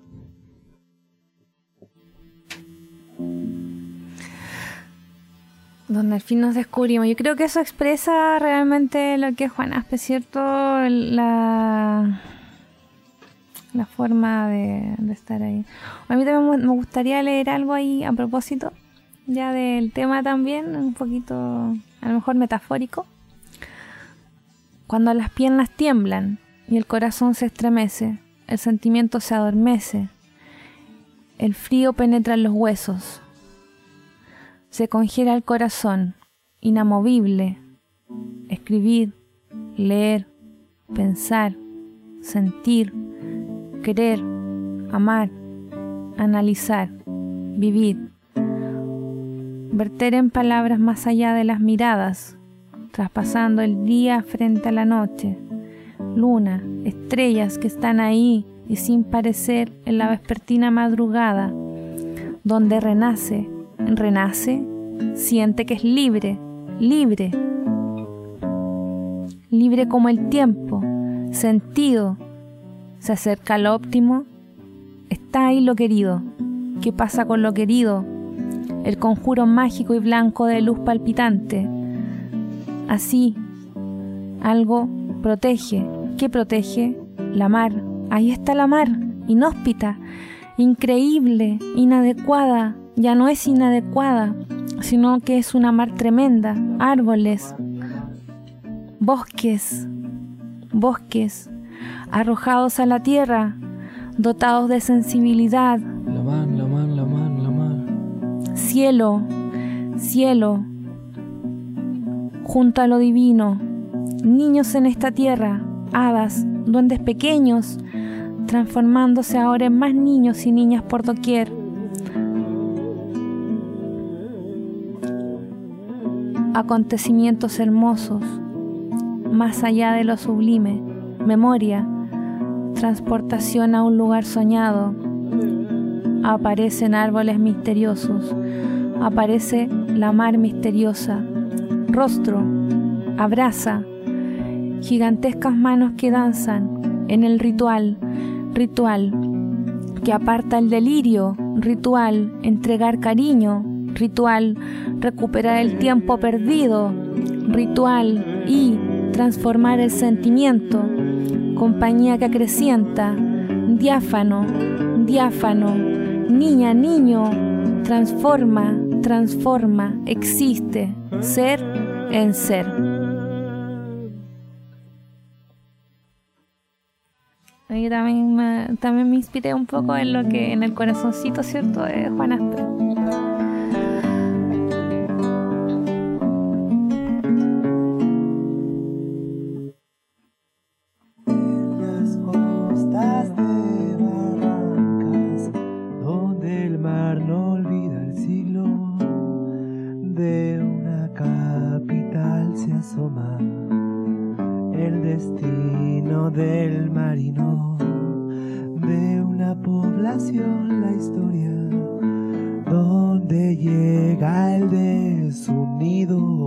Donde al fin nos descubrimos. Yo creo que eso expresa realmente lo que es Juan Aspe, ¿cierto? La, la forma de, de estar ahí. A mí también me gustaría leer algo ahí a propósito, ya del tema también, un poquito, a lo mejor metafórico. Cuando las piernas tiemblan y el corazón se estremece, el sentimiento se adormece, el frío penetra en los huesos. Se congela el corazón, inamovible. Escribir, leer, pensar, sentir, querer, amar, analizar, vivir. Verter en palabras más allá de las miradas, traspasando el día frente a la noche. Luna, estrellas que están ahí y sin parecer en la vespertina madrugada, donde renace, renace, siente que es libre, libre, libre como el tiempo, sentido, se acerca al óptimo, está ahí lo querido. ¿Qué pasa con lo querido? El conjuro mágico y blanco de luz palpitante. Así, algo protege. ¿Qué protege? La mar. Ahí está la mar, inhóspita, increíble, inadecuada. Ya no es inadecuada, sino que es una mar tremenda. Árboles, bosques, bosques, arrojados a la tierra, dotados de sensibilidad. La mar, la mar, la mar, la mar. Cielo, cielo, junto a lo divino. Niños en esta tierra, hadas, duendes pequeños, transformándose ahora en más niños y niñas por doquier. Acontecimientos hermosos, más allá de lo sublime, memoria, transportación a un lugar soñado. Aparecen árboles misteriosos, aparece la mar misteriosa, rostro, abraza, gigantescas manos que danzan en el ritual, ritual que aparta el delirio, ritual, entregar cariño, ritual, recuperar el tiempo perdido, ritual y transformar el sentimiento, compañía que acrecienta, diáfano, diáfano, niña, niño, transforma, transforma, existe, ser en ser. Yo también me, también me inspiré un poco en lo que, en el corazoncito, ¿cierto?, de Juan Aspe. El destino del marino, de una población, la historia, donde llega el de su nido.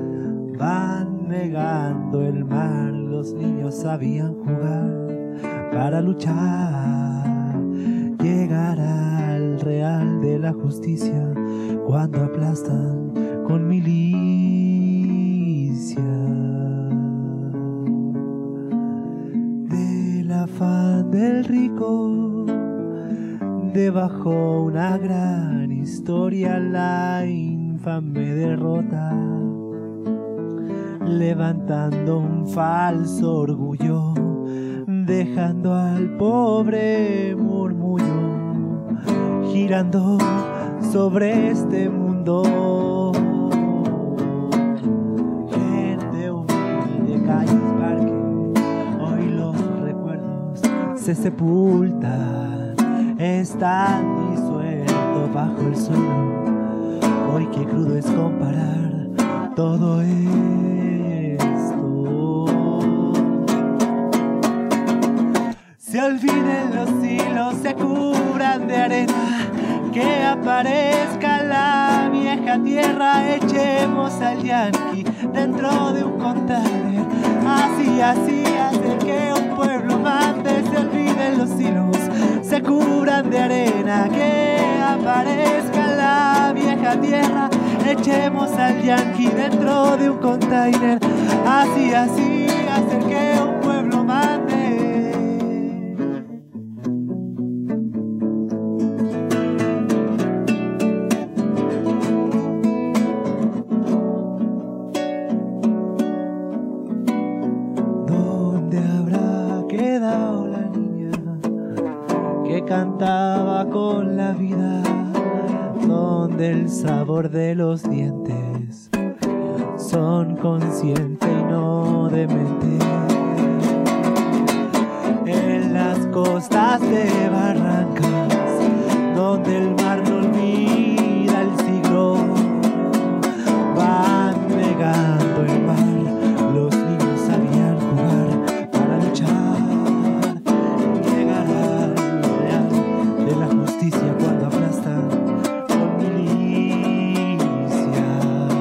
Van negando el mar, los niños sabían jugar, para luchar, llegar al real de la justicia cuando aplastan con milicia. Del afán del rico, debajo una gran historia, la infame derrota, levantando un falso orgullo, dejando al pobre murmullo, girando sobre este mundo. Gente humilde, calles, parques, hoy los recuerdos se sepultan, están disueltos bajo el suelo. Hoy qué crudo es comparar todo esto. Se olviden los hilos, se cubran de arena, que aparezca la vieja tierra, echemos al yanqui dentro de un container. Así, así, hacer que un pueblo mande. Se olviden los hilos, se cubran de arena, que aparezca la vieja tierra, echemos al yanqui dentro de un container. Así, así, hacer que un pueblo mande. Cantaba con la vida, donde el sabor de los dientes son consciente y no demente. En las costas de Barrancas, donde el mar no olvida el siglo, van negando el mar, los niños sabían jugar para luchar. Cuando aplastan con milicia,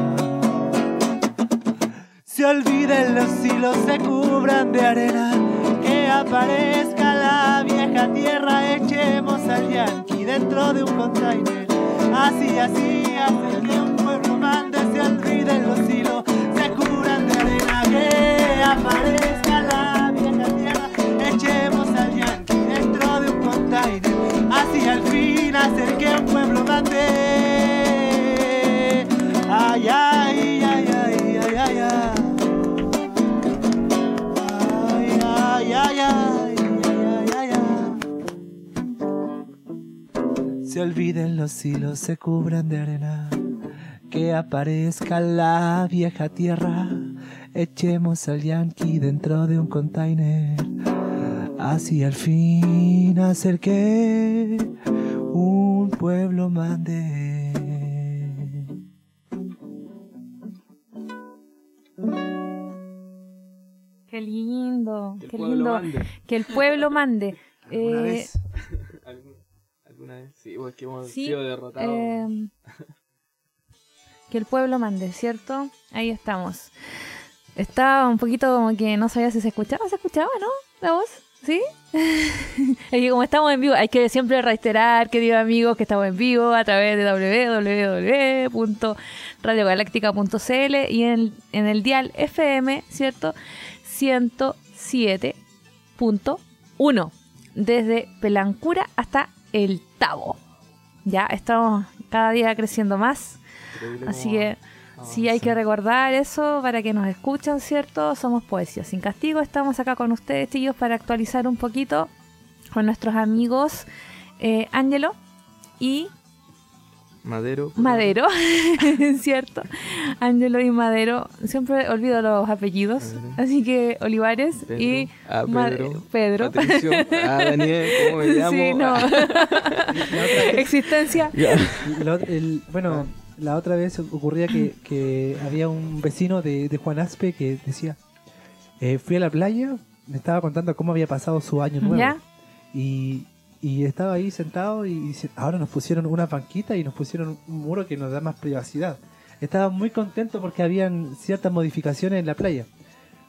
se olviden los hilos, se cubran de arena, que aparezca la vieja tierra, echemos al yanqui dentro de un container. Así, así, hace que un pueblo mande. Se olviden los hilos, se cubran de arena, que aparezca la vieja tierra, echemos al yanqui dentro de un container. Así al fin hacer que un pueblo mande. Ay, ay, ay, ay, ay, ay, ay. Ay, ay, ay, ay, ay, ay, ay. Se olviden los hilos, se cubran de arena, que aparezca la vieja tierra, echemos al yanqui dentro de un container. Así al fin hacer que un pueblo mande. Qué lindo, Que qué el pueblo lindo. mande. Que el pueblo mande. ¿Alguna Eh, vez? ¿Alguna, alguna vez? Sí, porque hemos sí, sido derrotados. eh, que el pueblo mande, ¿cierto? Ahí estamos. Estaba un poquito como que no sabía si se escuchaba. ¿Se escuchaba, no? ¿La voz? ¿Sí? Es que como estamos en vivo, hay que siempre reiterar, queridos amigos, que estamos en vivo a través de doble u doble u doble u punto radio galáctica punto c l y en, en el dial F M, ¿cierto? ciento siete punto uno desde Pelancura hasta El Tabo. Ya estamos cada día creciendo más. Increíble Así cómo que sí, hay que recordar eso para que nos escuchan, ¿cierto? Somos Poesía Sin Castigo. Estamos acá con ustedes, chicos, para actualizar un poquito con nuestros amigos eh, Ángelo y Madero. Madero, ¿cierto? Ángelo y Madero. Siempre olvido los apellidos. Madero. Así que Olivares Pedro. y Ah, Ma- Pedro. Pedro. Patricio. Ah, Daniel, ¿cómo me llamo? Sí, no. La otra vez, Existencia. Ya. la, el, bueno, la otra vez ocurría que, que había un vecino de, de Juan Aspe que decía, eh, fui a la playa, me estaba contando cómo había pasado su año nuevo. ¿Ya? Y, y estaba ahí sentado y dice, ahora nos pusieron una banquita y nos pusieron un muro que nos da más privacidad. Estaba muy contento porque habían ciertas modificaciones en la playa.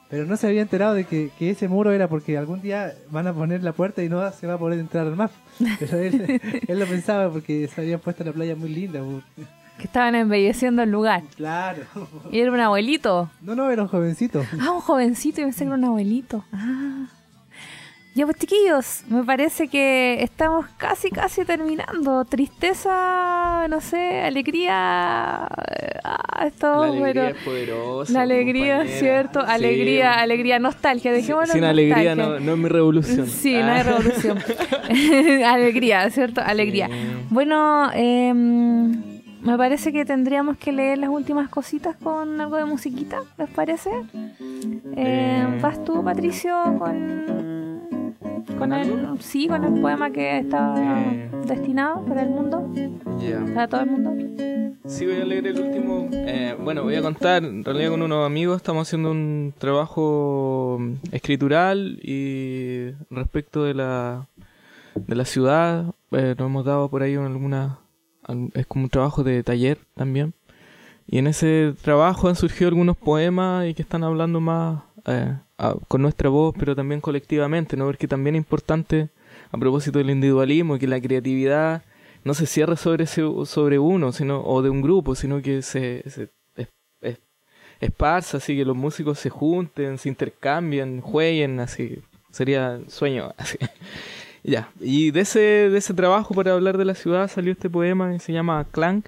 pero no se había enterado de que, que ese muro era porque algún día van a poner la puerta y no se va a poder entrar más. Pero él, él lo pensaba porque se habían puesto la playa muy linda. Que estaban embelleciendo el lugar. Claro. ¿Y era un abuelito? No, no, era un jovencito. Ah, un jovencito, y pensé que era un abuelito. Ah. Ya pues, chiquillos, me parece que estamos casi, casi terminando. Tristeza, no sé, alegría. Ah, esto, la alegría pero es poderosa. la alegría, compañera. ¿cierto? Sí. Alegría, alegría, nostalgia. Dejémoslo Sin en alegría nostalgia. no, no es mi revolución. Sí, no Ah. hay revolución. Alegría, ¿cierto? Alegría. Sí. Bueno, eh, me parece que tendríamos que leer las últimas cositas con algo de musiquita, ¿les parece? Eh, Eh. ¿Vas tú, Patricio, con, con ¿Con el, algo? sí, con el poema que estaba Eh. destinado para el mundo, Ya. para todo el mundo? Sí, voy a leer el último. Eh, bueno, voy a contar, en realidad con unos amigos estamos haciendo un trabajo escritural y respecto de la de la ciudad, eh, nos hemos dado por ahí alguna, es como un trabajo de taller también. Y en ese trabajo han surgido algunos poemas y que están hablando más eh, a, con nuestra voz, pero también colectivamente, ¿no? Porque también es importante, a propósito del individualismo, que la creatividad no se cierre sobre ese, sobre uno, sino o de un grupo, sino que se, se es, es, esparza, así que los músicos se junten, se intercambien, jueguen, así sería sueño, así. Ya, y de ese, de ese trabajo para hablar de la ciudad salió este poema que se llama Clank.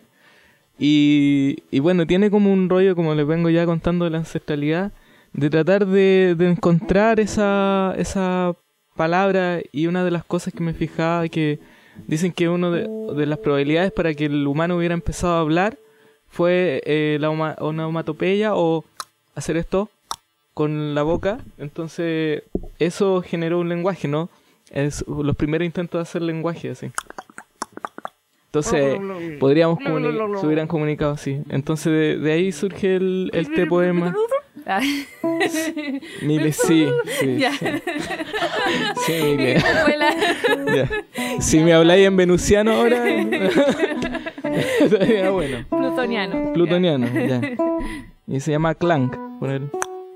Y, y bueno, tiene como un rollo, como les vengo ya contando, de la ancestralidad, de tratar de, de encontrar esa, esa palabra. Y una de las cosas que me fijaba, que dicen que una de, de las probabilidades para que el humano hubiera empezado a hablar fue eh, la oma, onomatopeya, o hacer esto con la boca. Entonces eso generó un lenguaje, ¿no? Es los primeros intentos de hacer lenguaje así. Entonces podríamos comuni- se hubieran comunicado así. Entonces de, de ahí surge el, este poema. Ah. Mile, sí, sí, Ya. sí. Sí, Mile. Fue la- Ya. Si me habláis en venusiano ahora, estaría bueno. Plutoniano. Plutoniano, ya. Y se llama Clank. Por el...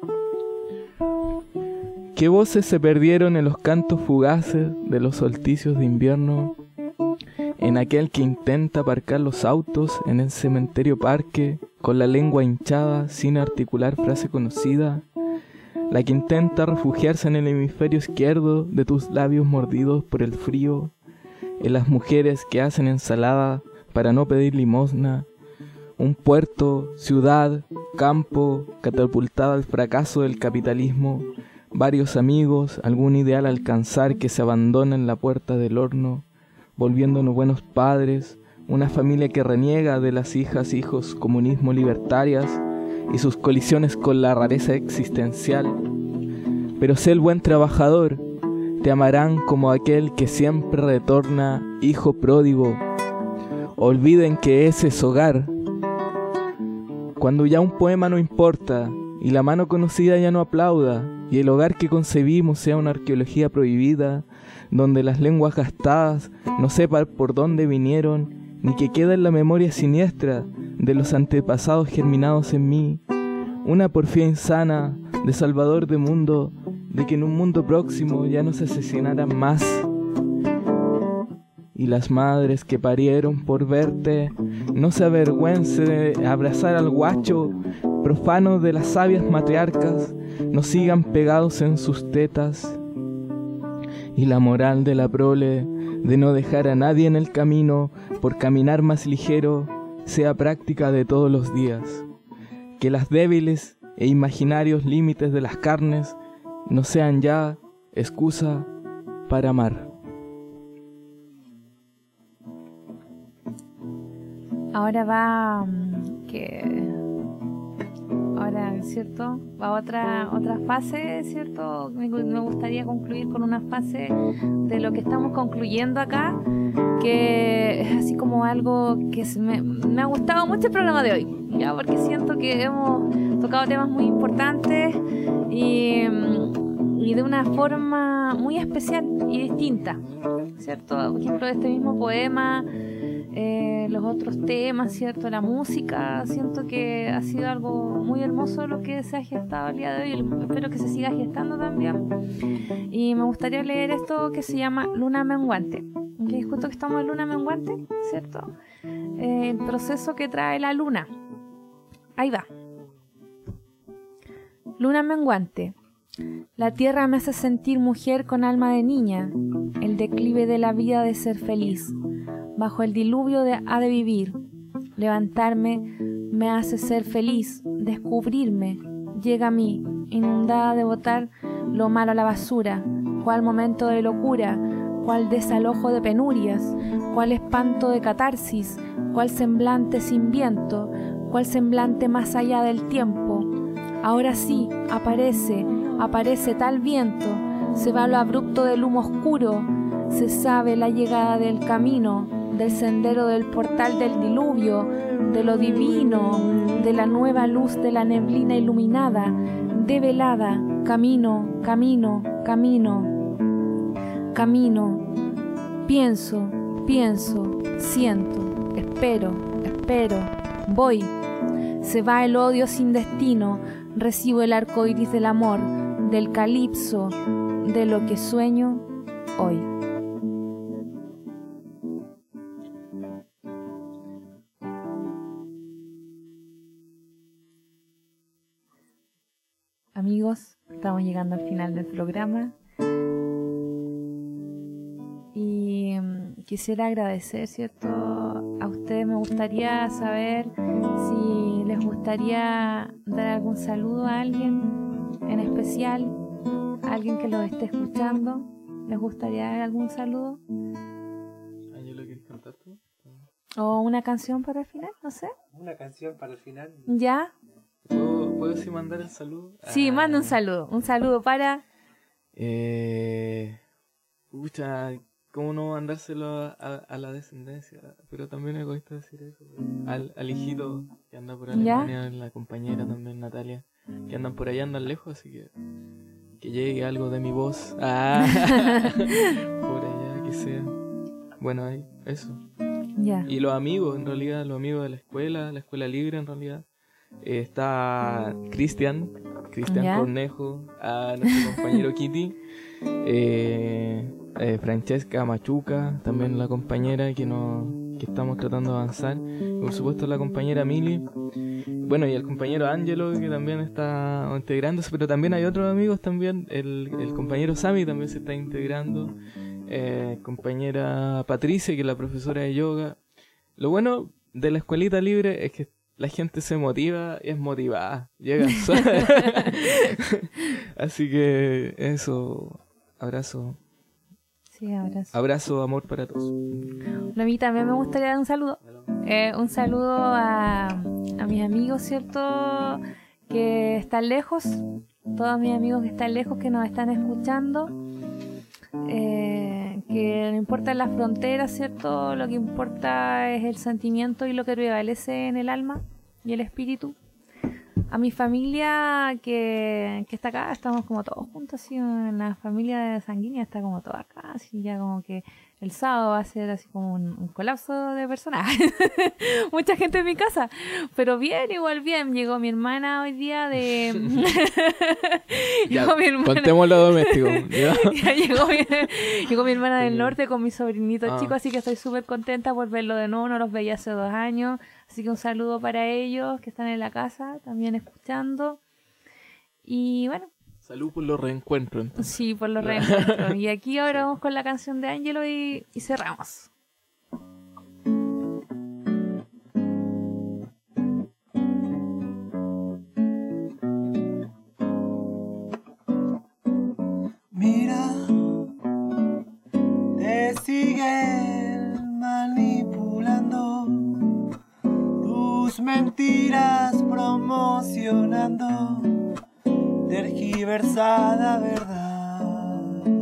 ¿Qué voces se perdieron en los cantos fugaces de los solsticios de invierno? En aquel que intenta aparcar los autos en el cementerio parque, con la lengua hinchada, sin articular frase conocida. La que intenta refugiarse en el hemisferio izquierdo de tus labios mordidos por el frío. En las mujeres que hacen ensalada para no pedir limosna. Un puerto, ciudad, campo, catapultada al fracaso del capitalismo. Varios amigos, algún ideal alcanzar que se abandona en la puerta del horno, volviéndonos buenos padres, una familia que reniega de las hijas, hijos, comunismo libertarias y sus colisiones con la rareza existencial. Pero sé el buen trabajador, te amarán como aquel que siempre retorna, hijo pródigo. Olviden que ese es hogar. Cuando ya un poema no importa y la mano conocida ya no aplauda, y el hogar que concebimos sea una arqueología prohibida, donde las lenguas gastadas no sepan por dónde vinieron, ni que queda en la memoria siniestra de los antepasados germinados en mí, una porfía insana de salvador de mundo, de que en un mundo próximo ya no se asesinaran más. Y las madres que parieron por verte no se avergüence de abrazar al guacho profano de las sabias matriarcas, no sigan pegados en sus tetas. Y la moral de la prole de no dejar a nadie en el camino por caminar más ligero sea práctica de todos los días. Que las débiles e imaginarios límites de las carnes no sean ya excusa para amar. Ahora va mm, que ahora, ¿cierto? Va otra otra fase, ¿cierto? Me, me gustaría concluir con una fase de lo que estamos concluyendo acá, que es así como algo que se me, me ha gustado mucho el programa de hoy, ya, porque siento que hemos tocado temas muy importantes y, y de una forma muy especial y distinta, ¿cierto? Por ejemplo, este mismo poema, eh, los otros temas, ¿cierto? La música, siento que ha sido algo muy hermoso lo que se ha gestado el día de hoy, espero que se siga gestando también. Y me gustaría leer esto que se llama Luna Menguante, que es justo que estamos en Luna Menguante, ¿cierto? Eh, el proceso que trae la luna. Ahí va. Luna menguante. La tierra me hace sentir mujer con alma de niña, el declive de la vida de ser feliz. Bajo el diluvio de, ha de vivir. Levantarme me hace ser feliz, descubrirme. Llega a mí, inundada de botar lo malo a la basura. Cuál momento de locura, cuál desalojo de penurias, cuál espanto de catarsis, cuál semblante sin viento, cuál semblante más allá del tiempo. Ahora sí, aparece, aparece tal viento, se va lo abrupto del humo oscuro, se sabe la llegada del camino, del sendero del portal del diluvio, de lo divino, de la nueva luz de la neblina iluminada, develada, camino, camino, camino, camino, pienso, pienso, siento, espero, espero, voy, se va el odio sin destino, recibo el arco iris del amor, del calipso, de lo que sueño hoy. Amigos, estamos llegando al final del programa y um, quisiera agradecer, ¿cierto? A ustedes me gustaría saber si les gustaría dar algún saludo a alguien en especial, a alguien que los esté escuchando. ¿Les gustaría dar algún saludo? ¿Ángelo, quieres cantar tú? ¿O una canción para el final? No sé. Una canción para el final. ¿Ya? ¿Puedo, ¿puedo sí mandar el saludo? Sí, ah. manda un saludo. Un saludo para... Eh... Pucha, ¿cómo no mandárselo a, a, a la descendencia? Pero también es egoísta decir eso. Al, al hijito que anda por Alemania, la compañera también, Natalia, que andan por allá, andan lejos, así que que llegue algo de mi voz. Ah, por allá, que sea. Bueno, ahí, eso. Ya. Y los amigos, en realidad, los amigos de la escuela, la escuela libre, en realidad. Eh, está Cristian, Cristian ¿Ya? Cornejo, a nuestro compañero Kitty. Eh... Eh, Francesca Machuca, también la compañera que nos que estamos tratando de avanzar, y por supuesto la compañera Mili, bueno, y el compañero Ángelo que también está integrándose, pero también hay otros amigos también, el, el compañero Sami también se está integrando, eh, compañera Patricia que es la profesora de yoga. Lo bueno de la escuelita libre es que la gente se motiva y es motivada, llegan suave. Así que eso, abrazo. Sí, abrazo. Abrazo, amor para todos. A mí también me gustaría dar un saludo. Eh, un saludo a, a mis amigos, ¿cierto? Que están lejos. Todos mis amigos que están lejos, que nos están escuchando. Eh, que no importa la frontera, ¿cierto? Lo que importa es el sentimiento y lo que prevalece en el alma y el espíritu. A mi familia que, que está acá, estamos como todos juntos, así, en la familia sanguínea está como toda acá, así ya como que el sábado va a ser así como un, un colapso de personas. Mucha gente en mi casa, pero bien, igual bien. Llegó mi hermana hoy día de... Ya, llegó mi hermana... contemos lo doméstico. ¿Ya? Ya llegó, mi... llegó mi hermana del norte con mi sobrinito Ah. chico, así que estoy súper contenta por verlo de nuevo, no los veía hace dos años. Así que un saludo para ellos que están en la casa, también escuchando. Y bueno, Salud por los reencuentros. Entonces. sí, por los reencuentros. Y aquí ahora vamos con la canción de Ángelo y, y cerramos. Mira, te siguen manipulando, tus mentiras promocionando, tergiversada verdad.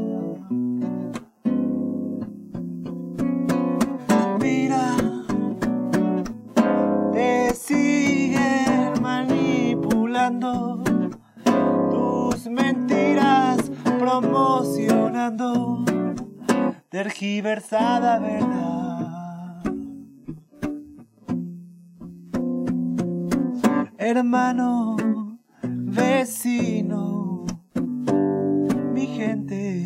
Mira, te siguen manipulando, tus mentiras tergiversada verdad. Hermano, vecino, mi gente,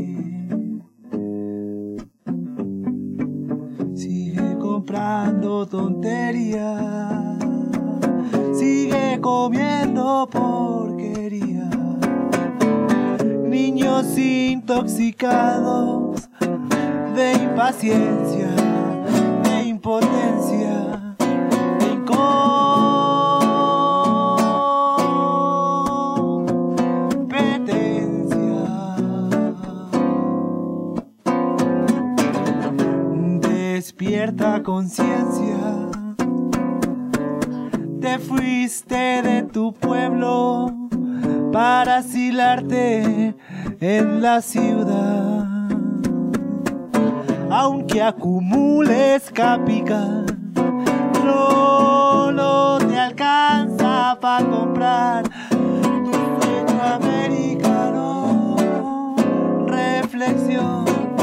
sigue comprando tonterías, sigue comiendo porquería. Niños intoxicados de impaciencia, de impotencia, de incompetencia. Despierta conciencia, te fuiste de tu pueblo para asilarte en la ciudad. Aunque acumules capital, no, no te alcanza para comprar tu sueño americano. Reflexión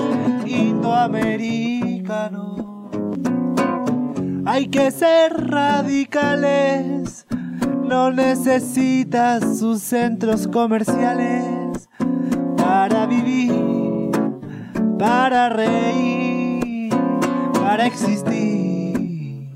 indoamericano. Hay que ser radicales, no necesitas sus centros comerciales para vivir, para reír, para existir.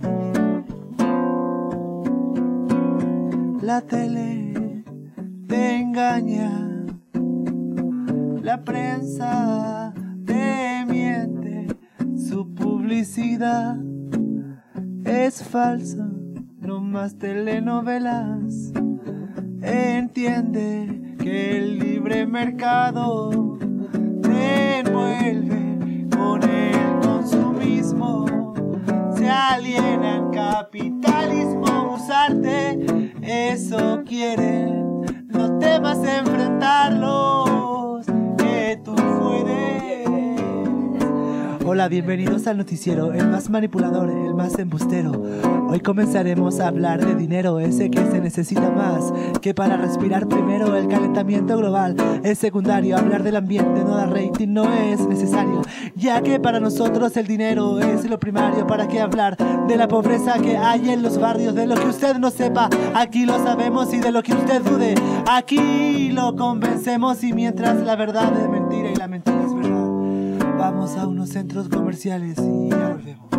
La tele te engaña, la prensa te miente, su publicidad es falsa. No más telenovelas. Entiende que el libre mercado te envuelve con el consumismo. Se aliena el capitalismo, usarte, eso quieren. No temas enfrentarlos, que tú puedes. Hola, bienvenidos al noticiero, el más manipulador, el más embustero. Hoy comenzaremos a hablar de dinero, ese que se necesita más que para respirar primero. El calentamiento global es secundario, hablar del ambiente no da rating, no es necesario, ya que para nosotros el dinero es lo primario. ¿Para qué hablar de la pobreza que hay en los barrios? De lo que usted no sepa, aquí lo sabemos, y de lo que usted dude, aquí lo convencemos. Y mientras la verdad es mentira y la mentira es verdad, vamos a unos centros comerciales y ya volvemos.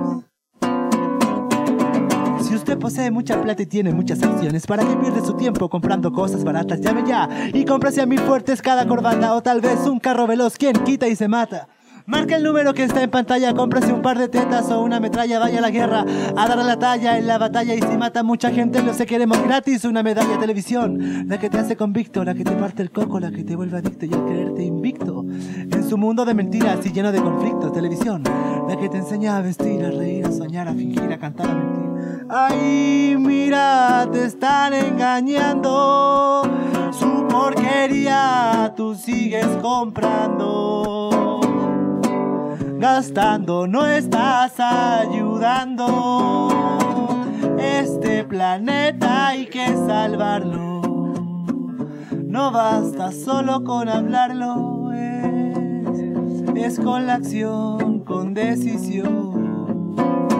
Si usted posee mucha plata y tiene muchas acciones, ¿para qué pierde su tiempo comprando cosas baratas? Llame ya y cómprase a mil fuertes cada corbata, o tal vez un carro veloz, quien quita y se mata. Marca el número que está en pantalla, cómprase un par de tetas o una metralla, vaya a la guerra a dar la talla en la batalla, y si mata mucha gente lo sé, queremos gratis una medalla. Televisión, la que te hace convicto, la que te parte el coco, la que te vuelve adicto y al creerte invicto en su mundo de mentiras y lleno de conflictos. Televisión, la que te enseña a vestir, a reír, a soñar, a fingir, a cantar, a mentir. Ay, mira, te están engañando, su porquería tú sigues comprando. Gastando no estás ayudando. Este planeta hay que salvarlo. No basta solo con hablarlo, es, es con la acción, con decisión.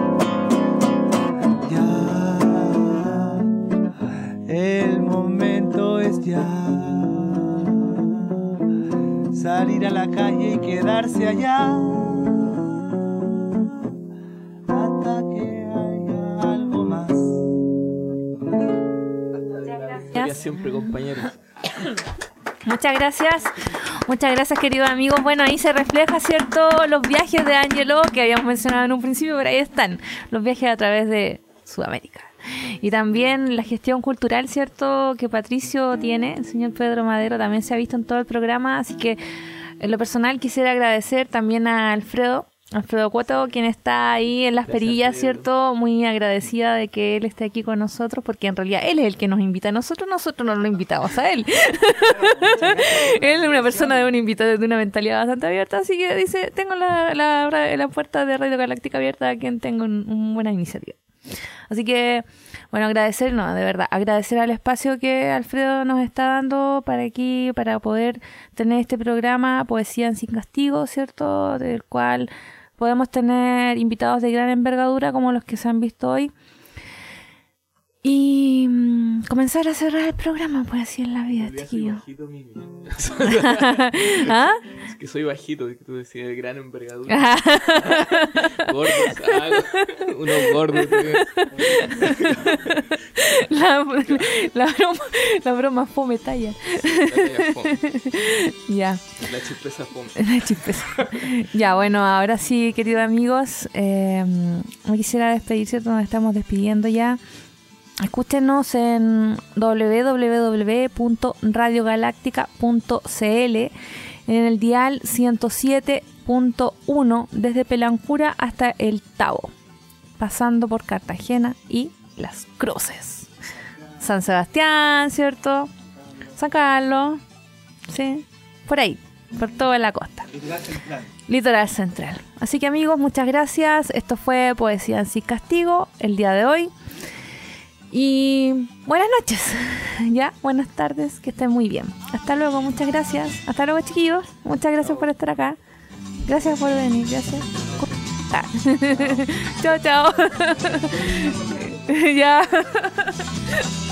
Ya, el momento es ya. Salir a la calle y quedarse allá. Que haya algo más. Siempre, compañeros. Muchas gracias, muchas gracias, queridos amigos. Bueno, ahí se refleja, ¿cierto?, los viajes de Ángelo que habíamos mencionado en un principio, pero ahí están, los viajes a través de Sudamérica. Y también la gestión cultural, ¿cierto?, que Patricio tiene, el señor Pedro Madero, también se ha visto en todo el programa. Así que en lo personal quisiera agradecer también a Alfredo, Alfredo Cuoto, quien está ahí en las Gracias, perillas, ¿cierto? Muy agradecida de que él esté aquí con nosotros, porque en realidad él es el que nos invita a nosotros, nosotros no lo invitamos a él. Él es una persona de un invitado, de una mentalidad bastante abierta, así que dice, tengo la, la, la puerta de Radio Galáctica abierta, a quien tengo un, un buena iniciativa. Así que, bueno, agradecer, no, de verdad, agradecer al espacio que Alfredo nos está dando para aquí, para poder tener este programa Poesía Sin Castigo, ¿cierto? Del cual podemos tener invitados de gran envergadura como los que se han visto hoy. Y mm, comenzar a cerrar el programa, pues así es la vida, chiquillo. Bajito, mi vida. ¿Ah? Es que soy bajito, que tú decías de gran envergadura. Gordos, ah, unos gordos. La, la broma, la broma fome talla. La fome. Ya. La chispeza fome. La chispeza. Ya, bueno, ahora sí, queridos amigos, eh, me quisiera despedir, ¿cierto? Nos estamos despidiendo ya. Escúchenos en doble u doble u doble u punto radio galáctica punto c l en el dial ciento siete punto uno desde Pelancura hasta El Tabo, pasando por Cartagena y Las Cruces. San Sebastián, ¿cierto? San Carlos, sí, por ahí, por toda la costa. Litoral Central. Litoral Central. Así que amigos, muchas gracias. Esto fue Poesía Sin Castigo el día de hoy. Y buenas noches, ya, buenas tardes, que estén muy bien. Hasta luego, muchas gracias. Hasta luego, chiquillos. Muchas gracias por estar acá. Gracias por venir, gracias. Ah. Chao, chao. Ya.